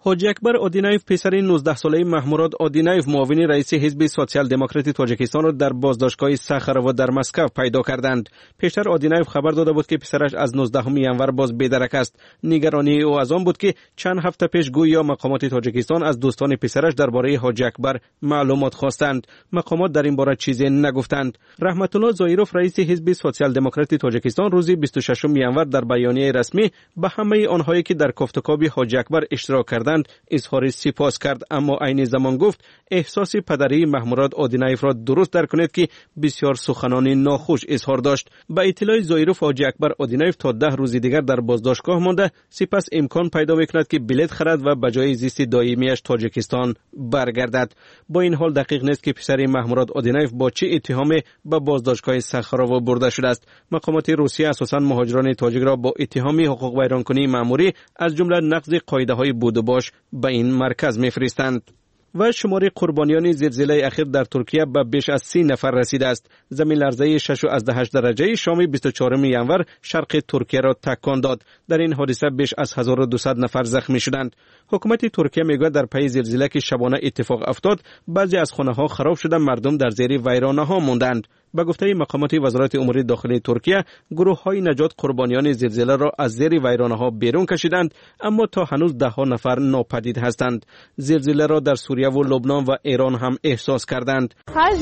حاجی اکبر آدینایف پسر نوزده ساله محموراد آدینایف معاون رئیس حزب سوسیال دموکراتی تاجیکستان را در بازداشتگاه سخروو در مسکو پیدا کردند. پیشتر آدینایف خبر داده بود که پسرش از نوزدهم ژانویه باز بی‌درک است. نگرانی او از آن بود که چند هفته پیش گویا مقامات تاجیکستان از دوستان پسرش درباره حاجی اکبر معلومات خواستند. مقامات در این باره چیزی نگفتند. رحمت الله زایروف رئیس حزب سوسیال دموکراتی تاجیکستان روز بیست و ششم ژانویه در بیانیه رسمی به همه آنهایی که در کافتکاب حاجی اکبر اشتراک کردند اظهار سپاس کرد، اما عین زمان گفت احساس پدری محموراد آدینایف را درست درک کنید که بسیار سخنان ناخوش اظهار داشت. با اطلاع زایروف حاجی اکبر آدینایف تا ده روز دیگر در بازداشتگاه مانده، سپس امکان پیدا میکند که بلیط خرد و به جای زیست دائمیش تاجیکستان برگردد. با این حال دقیق نیست که پسر محموراد آدینایف با چه اتهامی به بازداشتگاه سخروو برده شده است. مقامات روسیه اساساً مهاجران تاجیک را با اتهام حقوق ویرانکنی مأموری از جمله نقض قاعده‌های بود و باش به این مرکز میفرستند. و شمار قربانیان زلزله اخیر در ترکیه به بیش از سی نفر رسیده است. زمین لرزه شش و هشت درجه شام بیست و چهارم ژانویه شرق ترکیه را تکان داد. در این حادثه بیش از هزار و دویست نفر زخمی شدند. حکومت ترکیه میگوید در پی زلزله که شبانه اتفاق افتاد، بعضی از خانه ها خراب شده، مردم در زیر ویرانه ها ماندند. به گفته مقامات وزارت امور داخلی ترکیه، گروه های نجات قربانیان زلزله را از زیر ویرانه ها بیرون کشیدند، اما تا هنوز ده ها نفر ناپدید هستند. زلزله را در سوریه و لبنان و ایران هم احساس کردند.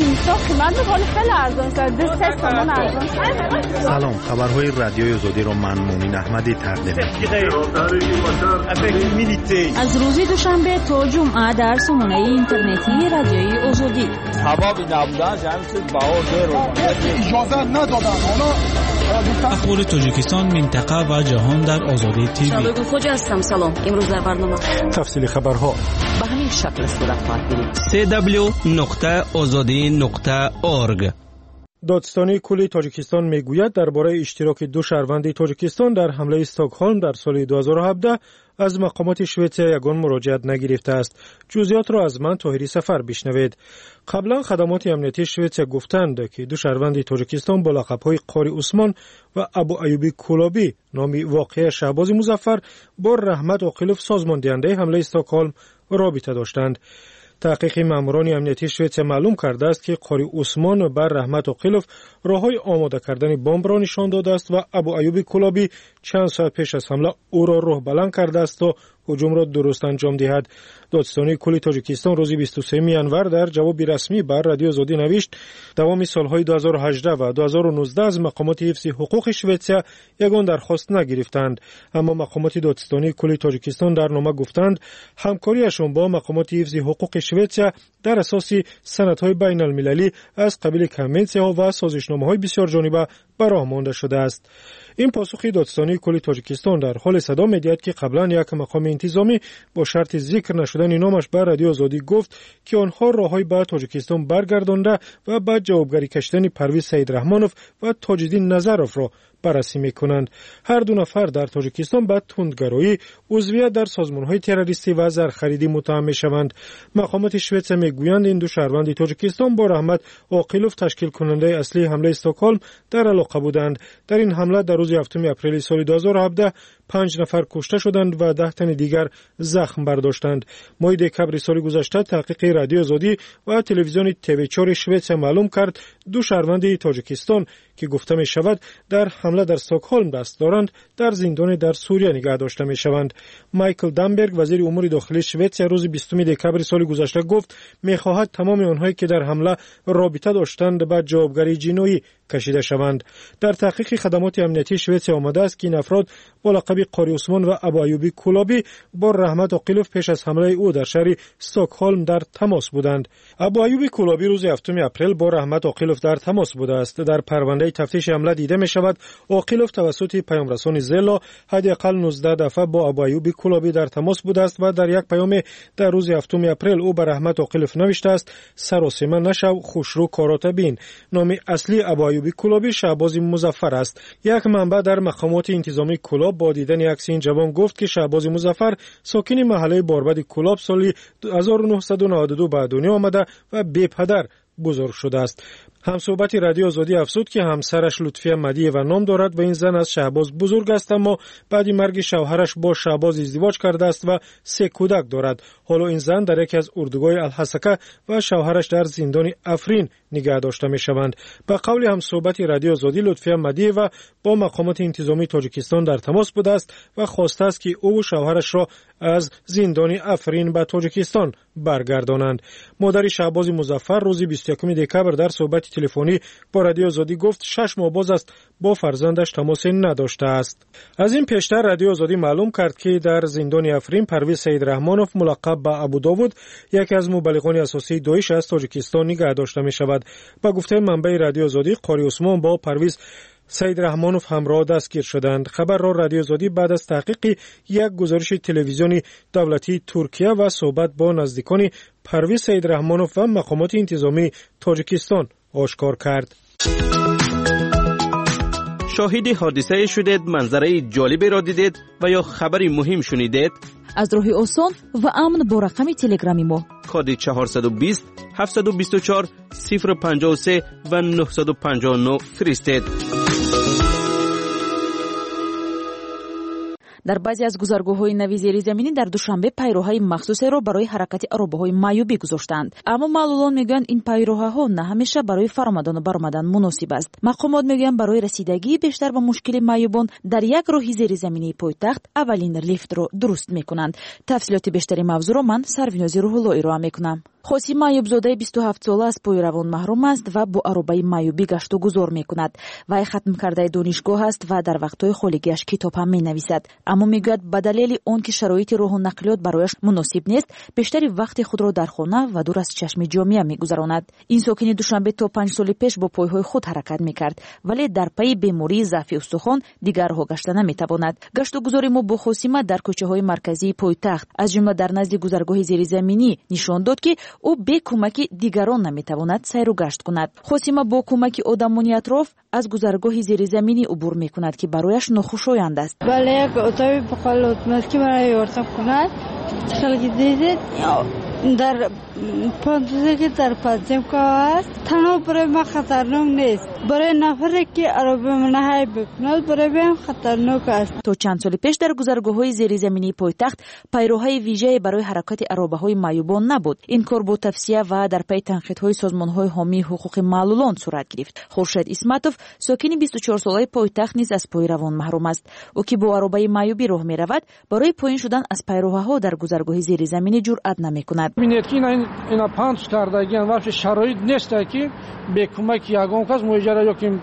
سلام، خبرهای رادیوی آزادی را من مومن احمدی تقدیم می‌کنم. از روز دوشنبه تا جمعه در سامانه اینترنتی رادیوی آزادی. اجازه ندادن. حالا اخبار تاجیکستان، منطقه و جهان در آزادی تیوی. شالوگو خوجا هستم. سلام. امروز در برنامه تفصیل خبرها به همین شکل صورت خواهد گرفت. سی دبلیو نقطه آزادی نقطه اورگ. دادستانی کلی تاجیکستان میگوید درباره اشتراک دو شهروند تاجیکستان در حمله استکهلم در سال دو هزار و هفده از مقامات شویتزر یگان مراجعت نگرفته است. جزئیات را از من طاهری سفر بشنوید. قبلا خدمات امنیتی شویتزر گفتند که دو شهروند تاجیکستان با لقب‌های قاری عثمان و ابو ایوبی کولابی نامی واقعه شهباز مظفر با رحمت عاقلوف سازمان دهنده حمله استکهلم رابطه داشتند. تحقیق ماموران امنیتی شویتزر معلوم کرده است که قاری عثمان بر رحمت عاقلوف راههای آماده کردن بمب را نشان داده است و ابو ایوبی کولابی چند ساعت پیش از حمله او را روح بلند کرده است تا هجوم را درست انجام دهد. دادستانی کلی تاجیکستان روز بیست و سوم ژانویه در جواب رسمی بر رادیو آزادی نوشت دوام سالهای دو هزار و هجده و دو هزار و نوزده از مقامات حفظ حقوق شویتزر یگان درخواست نگرفتند، اما مقامات دادستانی کلی تاجیکستان در نامه گفتند همکاریشان با مقامات حفظ حقوق شویتزر در اساس سندهای بین المللی از قبیل کنونسی‌ها و سازشنامه‌های بسیار جانبه براه مانده شده است. این پاسخی دادستانی کلی تاجیکستان در حال صدا می‌دهد که قبلا یک مقام انتظامی با شرط ذکر نشدن نامش بر رادیو آزادی گفت که آنها راههای به تاجیکستان برگردانده و بعد جوابگری کشیدن پرویز سید رحمانوف و تاج‌الدین نظرف را بررسی می‌کنند. هر دو نفر در تاجیکستان به تندگرایی، عضویت در سازمان‌های تروریستی و زرخریدی متهم می‌شوند. مقامات شویتزر می‌گویند این دو شهروند تاجیکستان با رحمت عاقلوف تشکیل کننده اصلی حمله استکهلم در علاقه بودند. در این حمله در روز هفتم اپریل سال دو هزار و هفده پنج نفر کشته شدند و ده تن دیگر زخم برداشتند. ماه دکبر سال گذشته تحقیق رادیو آزادی و تلویزیون تیوی چهار شویتزر معلوم کرد دو شهروند تاجیکستان که گفته می شود در حمله در استکهلم دست دارند در زندان در سوریه نگاه داشته می شوند. مایکل دامبرگ وزیر امور داخلی شویتزر روز بیستم دکبر سال گذشته گفت می خواهد تمام آنهایی که در حمله رابطه داشتند به جوابگری جنایی کشیده شوند. در تحقیق خدمات امنیتی شویتزر آمده است که این افراد با لقب قاری عثمان و ابو ایوبی کولابی با رحمت عاقلوف پیش از حمله او در شهر استکهلم در تماس بودند. ابو ایوبی کولابی روز هفتم اپریل با رحمت عاقلوف در تماس بوده است. در پرونده تفتیش حمله دیده می شود عاقلوف توسط پیامرسان زلا حداقل نوزده دفعه با ابو ایوبی کولابی در تماس بوده است و در یک پیام در روز هفتم اپریل او به رحمت عاقلوف نوشته است سراسیمه نشو خوشرو کارات بین. نام اصلی ابو ایوبی کولابی شهباز مظفر است. یک منبع در مقامات انتظامی کلاب با دیدن عکس این جوان گفت که شهباز مظفر ساکن محله باربد کلاب سال هزار و نهصد و نود و دو به دنیا آمده و بی پدر بزرگ شده است. همصحبت رادیو آزادی افزود که همسرش لطفیه مدیه و نام دارد و این زن از شهباز بزرگ است، اما بعد مرگ شوهرش با شهباز ازدواج کرده است و سه کودک دارد. حالا این زن در یکی از اردوگاه الحسکه و شوهرش در زندان افرین نگاه داشته می شوند. به قول همصحبت رادیو آزادی، لطفیه مدیه و با مقامات انتظامی تاجیکستان در تماس بوده است و خواسته است که او و شوهرش را از زندان افرین به تاجیکستان برگردانند. مادر شهباز مظفر روز بیست و یکم دکبر در صحبت تلفنی با رادیو آزادی گفت شش ماه باز است با فرزندش تماس نداشته است. از این پیشتر رادیو آزادی معلوم کرد که در زندان افرین پرویز سید رحمانوف ملقب به ابو داوود یکی از مبلغان اساسی داعش از تاجیکستان نگاه داشته می شود. با گفته منبع رادیو آزادی، قاری عثمان با پرویز سید رحمانوف همراه دستگیر شدند. خبر را رادیو آزادی بعد از تحقیق یک گزارش تلویزیونی دولتی ترکیه و صحبت با نزدیکان پرویز سید رحمانوف و مقامات انتظامی تاجیکستان آشکار کرد. شاهد حادثه شدید، منظره جالبی را دیدید و یا خبری مهم شنیدید؟ از راه آسان و امن با رقم تلگرامی ما کد چهارصد و بیست هفتصد و بیست و چهار صفر پنجاه و سه و نهصد و پنجاه و نه فرستید. در بعضی از گذرگاه‌های نوی زیرزمینی در دوشنبه پیروهای مخصوصی را برای حرکت عربه‌های معیوبی گذاشتند، اما معلولان میگویند این پیروها نه همیشه برای فرآمدن و برآمدن مناسب است. مقامات میگویند برای رسیدگی بیشتر به مشکل معیوبان در یک راه زیرزمینی پایتخت اولین لیفت را درست میکنند. تفصیلات بیشتری موضوع را من سرویناز روح‌الله ارائه میکنم. خوسی معیوب زاده بیست و هفت ساله از پای روان محروم است و با عربه معیوبی گشت و گذار میکند. وی ختم کرده دانشگاه است و در وقتهای خالیگیش کتاب هم مینویسد، اما میگوید به دلیل آن که شرایط راه و نقلیات برایش مناسب نیست، بیشتری وقت خود را در خانه و دور از چشم جامعه میگذراند. این ساکن دوشنبه تا پنج سال پیش با پایهای خود حرکت میکرد، ولی در پی بیماری ضعف استخوان دیگر راه گشته نمیتواند. گشت و گذار ما با خوسیمه در کوچه‌های مرکزی پایتخت از جمله در نزد گذرگاه زیرزمینی نشان داد که او به کمک دیگران نمیتواند سیر و گشت کند. خوسیمه با کمک آدمانی اطراف از گذرگاه زیرزمینی عبور میکند که برایش ناخوشایند است. بله، یک اتاقی بخال اتوماتیکی برای ورتم کند. خیلی دیدید در پانزده که در پنجم که است، تنها برای ما خطرناک نیست، برای نفری که عربه منحی بکند برای من خطرناک است. تا چند سال پیش در گذرگاه‌های زیرزمینی پایتخت پیروهای ویژه برای حرکت عربه‌های معیوبان نبود. این کار با تفسیه و در پی تنقیدهای سازمان‌های حامی حقوق معلولان صورت گرفت. خورشید اسمتوف ساکن بیست و چهار ساله پایتخت نیز از پای روان محروم است. او که با عربه معیوبی راه می‌رود، برای پایین شدن از پیروها در گذرگاه زیرزمینی جرأت نمی‌کند. ببینید که این اینا پنج کردگیان وقتی شرایط نیست که به کمک یگان کس ماجرا یا که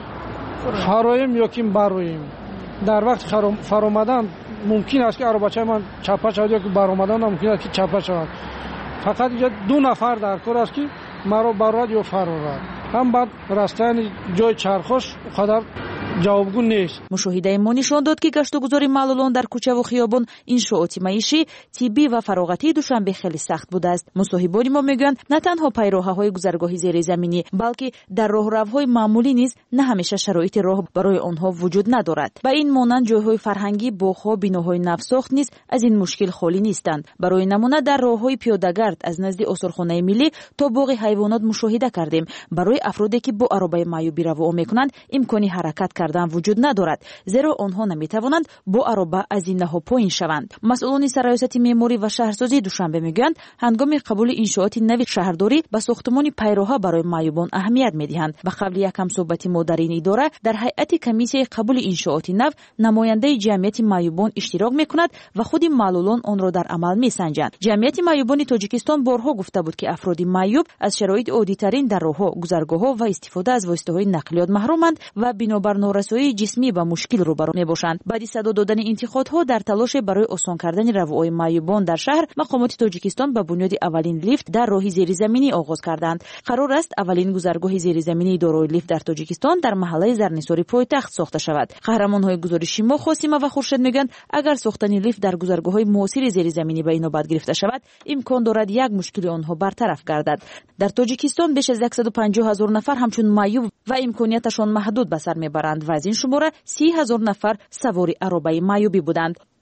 فرایم یا که برایم در وقت فرآمدن ممکن است که عربچه من چپا شود یا که برآمدن ممکن است که چپا شود. فقط اینجا دو نفر در کار است که مرا برآورد یا فرآورد. هم بعد رستن جای چرخش قدر جوابگو نیست. مشاهده ما نشان داد که گشت و گذار معلولان در کوچه و خیابان، انشاءات معیشی، طبی و فراغتی دوشنبه خیلی سخت بوده است. مصاحبان ما میگویند نه تنها پیراههای گذرگاه زیرزمینی بلکه در راهروهای معمولی نیز نه همیشه شرایط راه برای آنها وجود ندارد. و این مانند جایهای فرهنگی، باغ‌ها، بناهای نوساخت نیز از این مشکل خالی نیستند. برای نمونه در راههای پیاده‌گرد از نزد آثارخانه ملی تا باغ حیوانات مشاهده کردیم برای افرادی که با عربه معیوبی راه میکنند امکانی حرکت کردن وجود ندارد، زیرا آنها نمیتوانند با عربه از این نهو پایین شوند. مسئولان سرایست معماری و شهرسازی دوشنبه میگویند هنگام قبول انشاءات نوی شهرداری به ساختمان پیراها برای معیوبان اهمیت میدهند. به قبل یکم صحبت ما در این اداره در هیئت کمیسیه قبول انشاءات نو نماینده جمعیت معیوبان اشتراک میکند و خود معلولان آن را در عمل میسنجند. جمعیت معیوبان تاجیکستان بارها گفته بود که افراد معیوب از شرایط عادی‌ترین در راهها، گذرگاه‌ها و استفاده از واسطه‌های نقلیات محرومند و بنابر نارسایی جسمی با مشکل روبرو میباشند. بعد صدا دادن انتقادها در تلاش برای آسان کردن روابط معیوبان در شهر، مقامات تاجیکستان به بنیاد اولین لیفت در راه زیرزمینی آغاز کردند. قرار است اولین گذرگاه زیرزمینی دارای لیفت در تاجیکستان در محله زرنساری پایتخت ساخته شود. قهرمان‌های گزارشی ما خوسیمه و خورشید میگن اگر ساختن لیفت در گذرگاه‌های معاصر زیرزمینی به اینوبت گرفته شود، امکان دارد یک مشکل آنها برطرف گردد. در تاجیکستان بیش از صد و پنجاه هزار نفر همچون معیوب و امکاناتشان محدود به سر میبرند و از این شماره سی هزار نفر سواری عربه معیوبی بودند.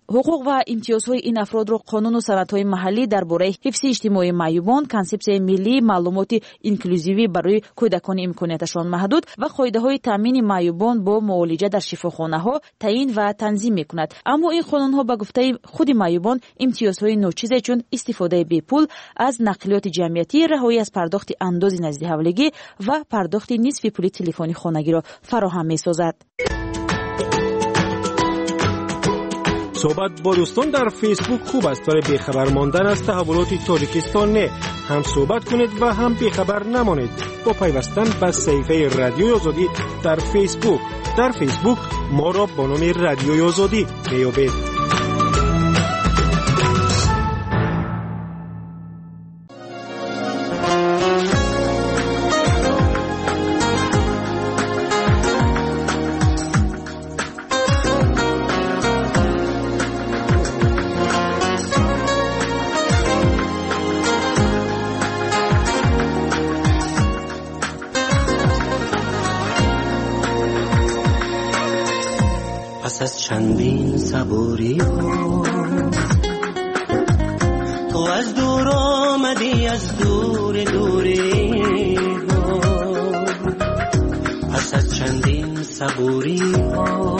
ҳуқуқ ва имтиёзҳои ин афродро қонуну санадҳои маҳаллӣ дар бораи ҳифзи иҷтимоии маъюбон, консепсияи миллии маълумоти инклюзивӣ барои кӯдакони имконияташон маҳдуд ва қоидаҳои таъмини маъюбон бо муолиҷа дар шифохонаҳо таъин ва танзим мекунад. аммо ин қонунҳо ба гуфтаи худи маъюбон имтиёзҳои ночизе чун истифодаи бепул аз нақлиёти ҷамъиятӣ, раҳоӣ аз пардохти андози наздиҳавлигӣ ва пардохти нисфи пули телефони хонагиро фароҳам месозад. صحبت با دوستان در فیسبوک خوب است ولی بیخبر ماندن از تحولات تاجیکستان نه. هم صحبت کنید و هم بیخبر نمانید با پیوستن به صفحه رادیوی آزادی در فیسبوک. در فیسبوک ما را با نام رادیوی آزادی میابید. پس از چندین صبوری ها تو از دور آمدی، از دور دوری ها. پس از چندین صبوری ها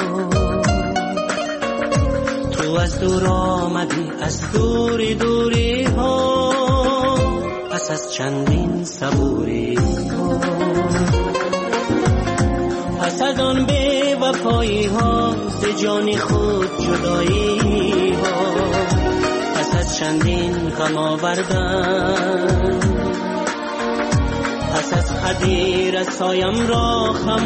تو از دور آمدی، از دور دوری ها. پس از چندین صبوری ها پس از آن بی وفایی ها ز جان خود جدایی ها. پس از چندین غم آوردن، پس از خدی رسایم را خم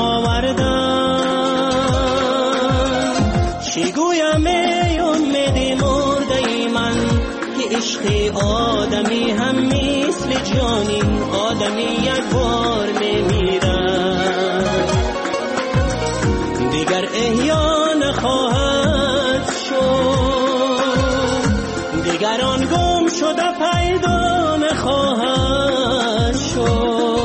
آوردن. چی گویم ای امید مرده من که عشق آدمی هم مثل جانی، آدمی یک بار میمیرد دیگر احیا نخواهد شد، دیگر آن گم شده پیدا نخواهد شد.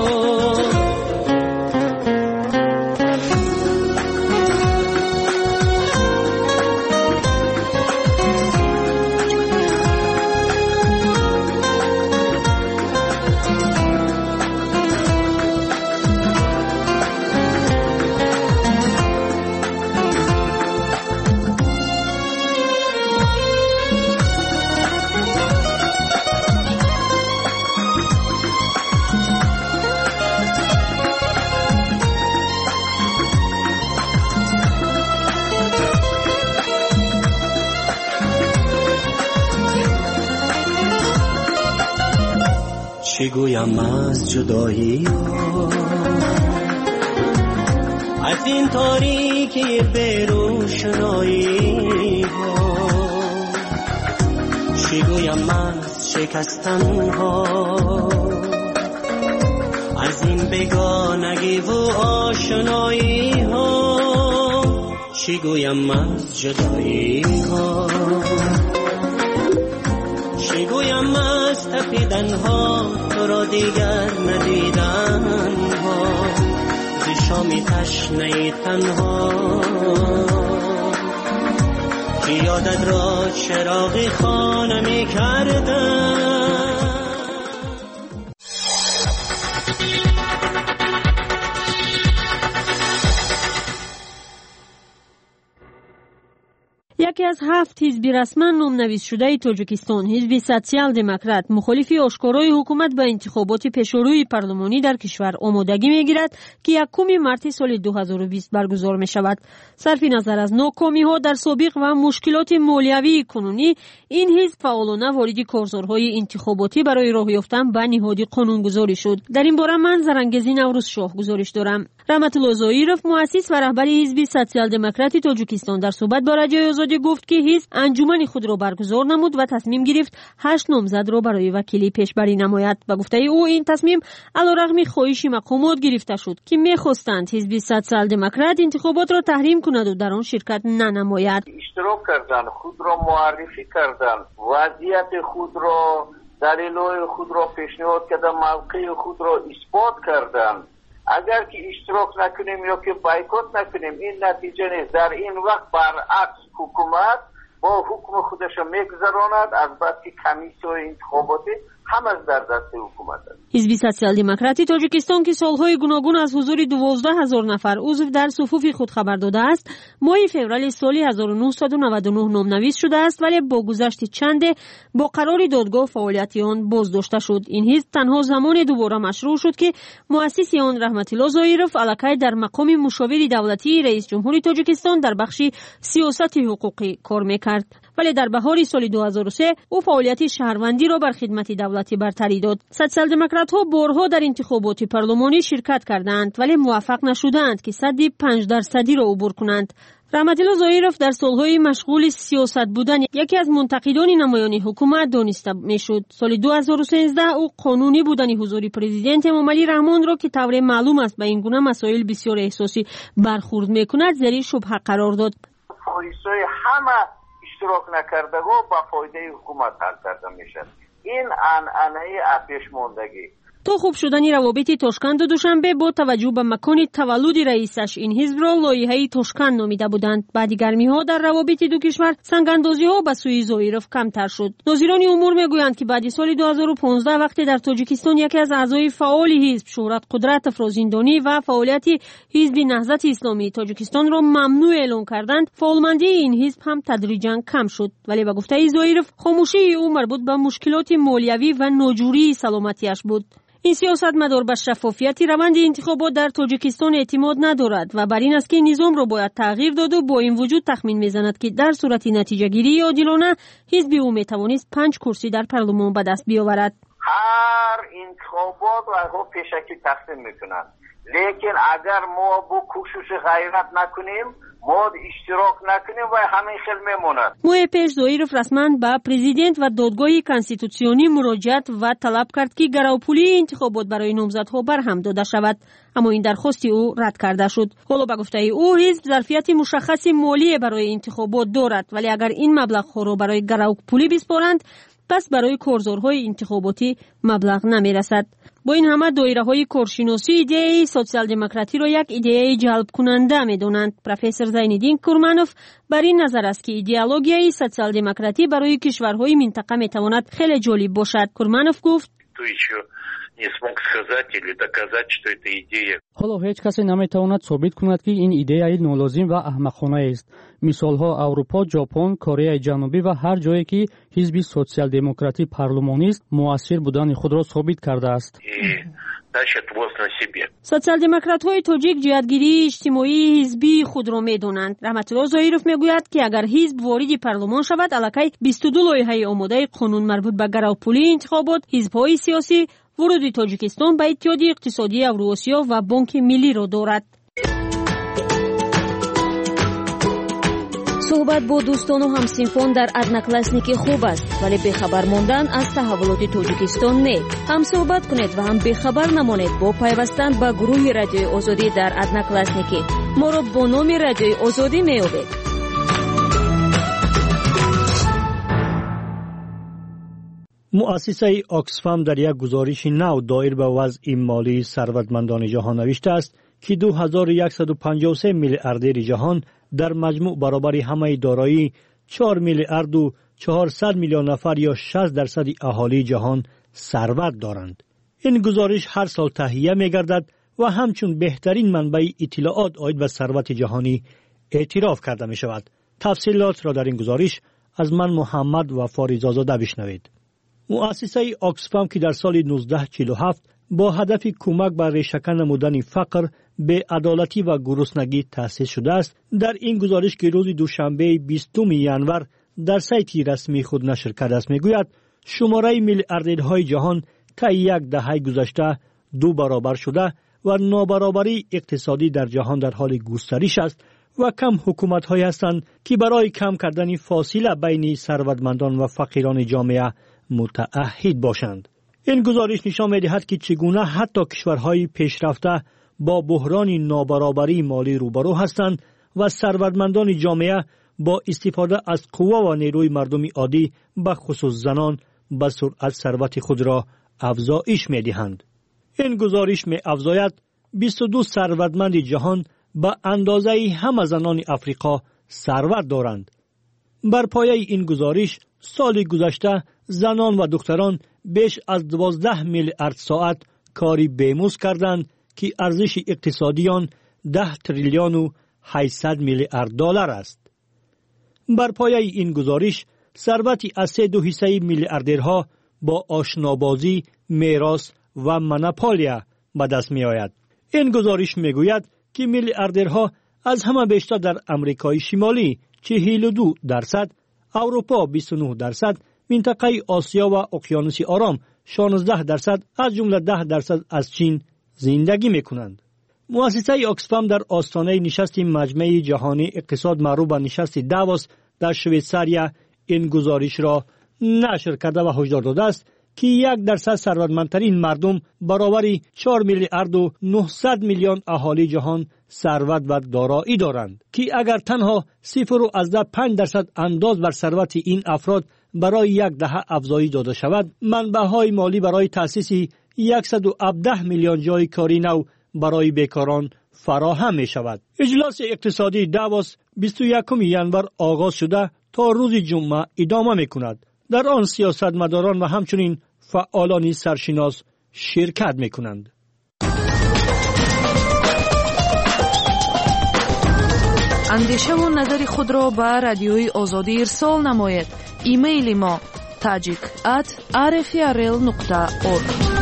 چی گویم از جدایی ها، از این تاریکی بیروشنایی ها. چی گویم از شکستن ها، از این بگانگی و آشنایی ها. چی گویم از جدایی ها، چی گویم از تپیدن ها، تو را دیگر ندیدن ها. ز شامی تشنه تنها که یادت را چراغی خانه می کردن. یکی از هفت حزب رسما نامنویس شده تاجیکستان، حزب سوسیال دموکرات، مخالف آشکارای حکومت به انتخابات پیشروی پارلمانی در کشور آمادگی میگیرد که یکم مارس سال دو هزار و بیست برگزار می شود. صرف نظر از ناکامی ها در سابق و مشکلات مالیوی کنونی، این حزب فعالانه وارد کارزارهای انتخاباتی برای راه یافتن به نهاد قانونگذاری شد. در این باره من زرنگزی نوروز شاه گزارش دارم. رحمت الله زاییروف، مؤسس و رهبر حزب سوسیال دموکرات تاجیکستان، در صحبت با رادیوی آزادی گفت که حزب انجمن خود را برگزار نمود و تصمیم گرفت هشت نامزد را برای وکیلی پیشبری نماید. و گفته او این تصمیم علیرغم خواهش مقامات گرفته شد که می‌خواستند حزب سوسیال دموکرات انتخابات را تحریم کند و در آن شرکت ننماید. اشتراک کردند، خود را معرفی کردند، وضعیت خود را، دلایل خود را پیشنهاد کردند، موقع خود را اثبات کردند. اگر که اشتراک نکنیم یا که بایکوت نکنیم این نتیجه نیست. در این وقت برعکس حکومت با حکم خودش میگذراند. البته کمیسیون انتخاباتی همش در دست حکومت است. حزب سوسیال دموکراتی تاجیکستان که سالهای گوناگون از حضور دوازده هزار نفر عضو در صفوف خود خبر داده است، ماه فوریه سال هزار و نهصد و نود و نه نامنویس شده است، ولی با گذشت چند با قرار دادگاه فعالیت آن بازداشته شد. این حزب تنها زمان دوباره مشروع شد که مؤسس آن رحمت الله ظاهرов الکی در مقام مشاور دولتی رئیس جمهور تاجیکستان در بخش سیاست حقوقی کار میکرد، ولی در بهار سال دو هزار و سه او فعالیت شهروندی را بر خدمت دولتی برتری داد. سوسیال دموکرات‌ها بارها در انتخابات پارلمانی شرکت کردند ولی موفق نشدند که صد و پنج درصدی را عبور کنند. رحمت الله ظاهرов در سالهای مشغول سیاست بودن یکی از منتقدان نمایان حکومت دانسته میشد. سال دو هزار و سیزده او قانونی بودن حضور پرزیدنت امامعلی رحمان را که طور معلوم است به این گونه مسائل بسیار احساسی برخورد میکند زیر شبهه قرار داد. پلیسای همه اشتراک نکردگان با فایده حکومت حل کرده میشد. این عنعنه اپیش ماندگی. تا خوب شدن روابط تاشکند و دوشنبه با توجه به مکان تولد رئیسش این حزب را لایحه تاشکند نامیده بودند. بعد گرمی‌ها در روابط دو کشور سنگ‌اندازی‌ها به سوی ظاهرov کمتر شد. ناظران امور میگویند که بعد سال دو هزار و پانزده وقتی در تاجیکستان یکی از اعضای فعال حزب شهرت قدرت افرازیندانی و فعالیت حزب نهضت اسلامی تاجیکستان را ممنوع اعلام کردند، فعالمندی این حزب هم تدریجاً کم شد. ولی به گفته ظاهرov خاموشی او مربوط به مشکلات مالیوی و ناجوری سلامتیش بود. این سیاست مدار به شفافیت روند انتخابات در تاجیکستان اعتماد ندارد و بر این است که نظام را باید تغییر داد و با این وجود تخمین میزند که در صورت نتیجه گیری عادلانه حزب او میتوانست پنج کرسی در پارلمان به دست بیاورد. هر انتخابات و پیشکی تقسیم میکنند، لیکن اگر ما با کوشش غیرت نکنیم، ما اشتراک نکنیم و همین خیل میموند. ماه پیش ظاهرov رسما به پرزیدنت و دادگاه کنستیتوسیونی مراجعت و طلب کرد که گروپولی انتخابات برای نامزدها برهم داده شود، اما این درخواست او رد کرده شد. حالا به گفته او حزب ظرفیت مشخص مالی برای انتخابات دارد، ولی اگر این مبلغ را برای گروپولی بسپارند پس برای کارزارهای انتخاباتی مبلغ نمیرسد. با این همه دایره های کارشناسی ایده سوسیال دموکراتی را یک ایده جلب کننده میدونند. پروفسور زینالدین کرمانوف بر این نظر است که ایدئولوژی سوسیال دموکراتی برای کشورهای منطقه میتواند خیلی جالب باشد. کرمانوف گفت حالا هیچ کسی نمیتواند ثابت کند که این ایده نالازم و احمقانه است. مثال ها اروپا، ژاپن، کره جنوبی و هر جایی که حزب سوسیال دموکراتی پارلمانی است مؤثر بودن خود را ثابت کرده است. سوسیال دموکرات های تاجیک جهتگیری اجتماعی حزبی خود را میدانند. رحمت الله ظاهرov میگوید که اگر حزب وارد پارلمان شود الکی بیست و دو لایحه آماده قانون مربوط به گروپولی انتخابات، حزب‌های سیاسی ورود تاجیکستان به اتحادیه اقتصادی اوراسیا و بانک ملی را دارد. صحبت با دوستان و همسنفان در ادناکلاسنیک خوب است، ولی بخبر ماندن از تحولات تاجیکستان نه. هم صحبت کنید و هم بخبر نمانید با پیوستن به گروه رادیوی آزادی در ادناکلاسنیک. ما را با نام رادیوی آزادی میابید. مؤسسه آکسفام در یک گزارش نو دایر به وضع مالی ثروتمندان جهان نوشته است که دو هزار و صد و پنجاه و سه میلیاردر جهان در مجموع برابر همه دارایی چهار میلیارد و چهارصد میلیون نفر یا شصت درصد اهالی جهان ثروت دارند. این گزارش هر سال تهیه می‌گردد و همچون بهترین منبع اطلاعات عاید به ثروت جهانی اعتراف کرده می‌شود. تفصیلات را در این گزارش از من محمد و فاریزاده بشنوید. مؤسسه آکسفام که در سال نوزده چهل و هفت با هدف کمک به ریشه‌کن نمودن فقر، بی‌عدالتی و گرسنگی تأسیس شده است، در این گزارش که روز دوشنبه بیستم ژانویه در سایت رسمی خود نشر کرده است میگوید شماره میلیاردرهای جهان طی یک دهه گذشته دو برابر شده و نابرابری اقتصادی در جهان در حال گسترش است و کم حکومت‌هایی هستند که برای کم کردن فاصله بین ثروتمندان و فقیران جامعه متعهد باشند. این گزارش نشان می‌دهد که چگونه حتی کشورهای پیشرفته با بحران نابرابری مالی روبرو هستند و ثروتمندان جامعه با استفاده از قوه و نیروی مردم عادی به خصوص زنان به سرعت ثروت خود را افزایش می‌دهند. این گزارش می‌افزاید بیست و دو ثروتمند جهان به اندازه همه زنان افریقا ثروت دارند. بر پایه این گزارش سال گذشته زنان و دختران بیش از دوازده میلیارد ساعت کاری بیمزد کردند که ارزش اقتصادی آن ده تریلیون و هشتصد میلیارد دلار است. بر پایه این گزارش ثروت از سه دو حصه میلیاردرها با آشنابازی، میراث و مونوپولیا به دست می آید. این گزارش می گوید که میلیاردرها از همه بیشتر در امریکای شمالی چهل و دو درصد، اروپا بیست و نه درصد، منطقه آسیا و اقیانوس آرام شانزده درصد، از جمله ده درصد از چین زندگی می کنند. مؤسسه آکسفام در آستانه نشست مجمع جهانی اقتصاد معروف به نشست داووس در شویتزاریا این گزارش را نشر کرده و هشدار داده است که یک درصد ثروتمندترین مردم برابر چهار میلیارد و نهصد میلیون اهالی جهان ثروت و دارایی دارند که اگر تنها صفر و از ده پنج درصد انداز بر ثروت این افراد برای یک دهه افزایش داده شود، منبع‌های مالی برای تأسیس صد و هفده میلیون جای کاری نو برای بیکاران فراهم می شود. اجلاس اقتصادی داووس بیست و یکم ژانویه آغاز شده تا روز جمعه ادامه می کند. در آن سیاستمداران و همچنین فعالان سرشناس شرکت می کنند. اندیشه و نظر خود را به رادیوی آزادی ارسال نمایید. ایمیل ما تاجیک ات آر اف ار ال نقطه اورگ.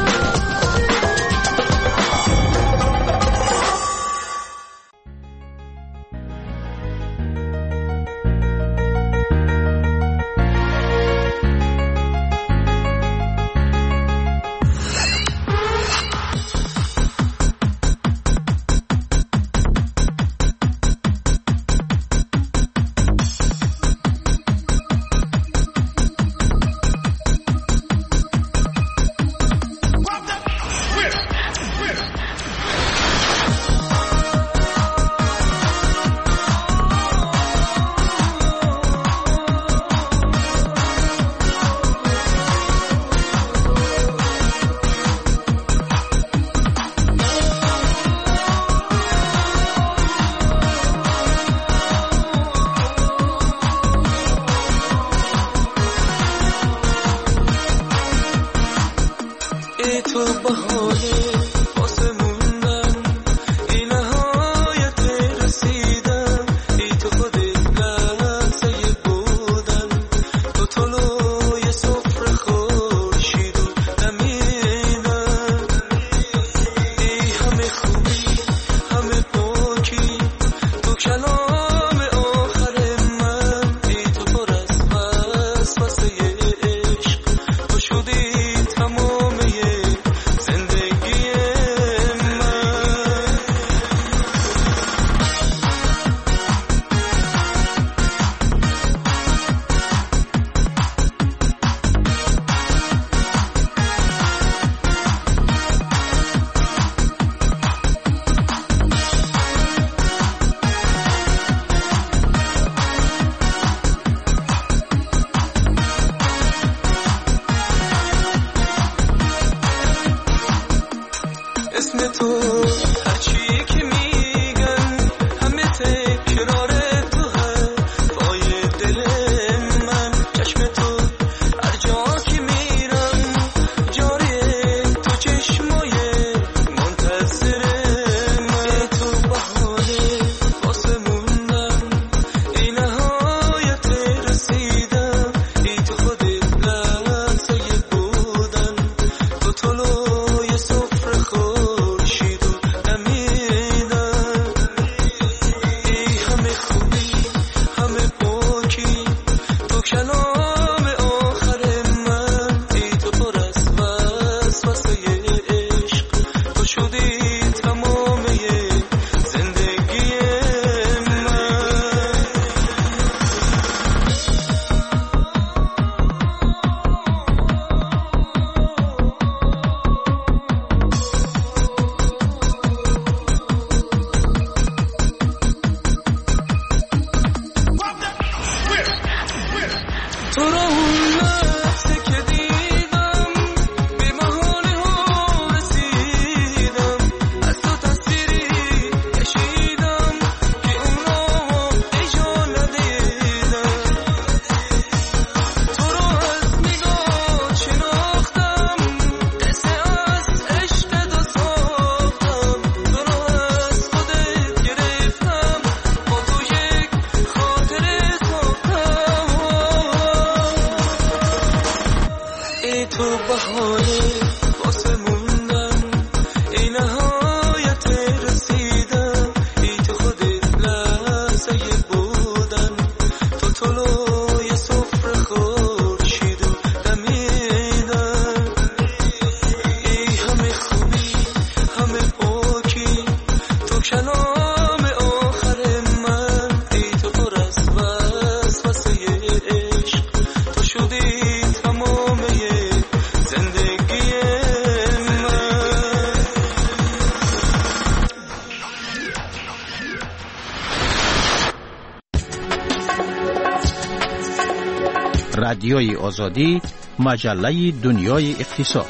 رادیوی آزادی، مجله دنیای اقتصاد.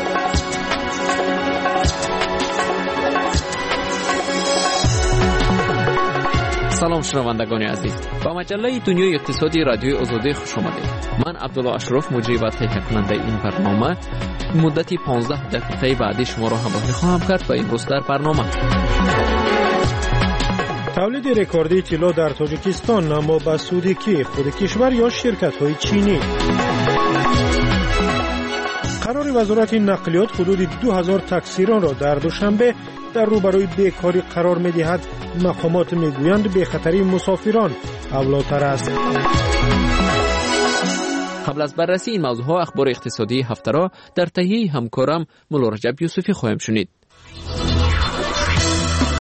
سلام شنوندگان عزیز، با مجله دنیای اقتصادی رادیوی آزادی خوش آمدید. من عبدالله اشرف مجری و تهیه کننده این برنامه مدتی پانزده دقیقه بعدی شما را همراهی خواهم کرد و امروز در برنامه تولید رکوردی طلا در تاجیکستان، اما به سود کی؟ خود کشور یا شرکت‌های چینی؟ قرار وزارت نقلیات حدود دو هزار تاکسیران را در دوشنبه در روبروی بیکاری قرار می‌دهد. مقامات می‌گویند به خطری مسافران اولاتر است. قبل از بررسی این موضوعها اخبار اقتصادی هفته را در تهیه همکارم مولا رجب یوسفی خواهیم شنید.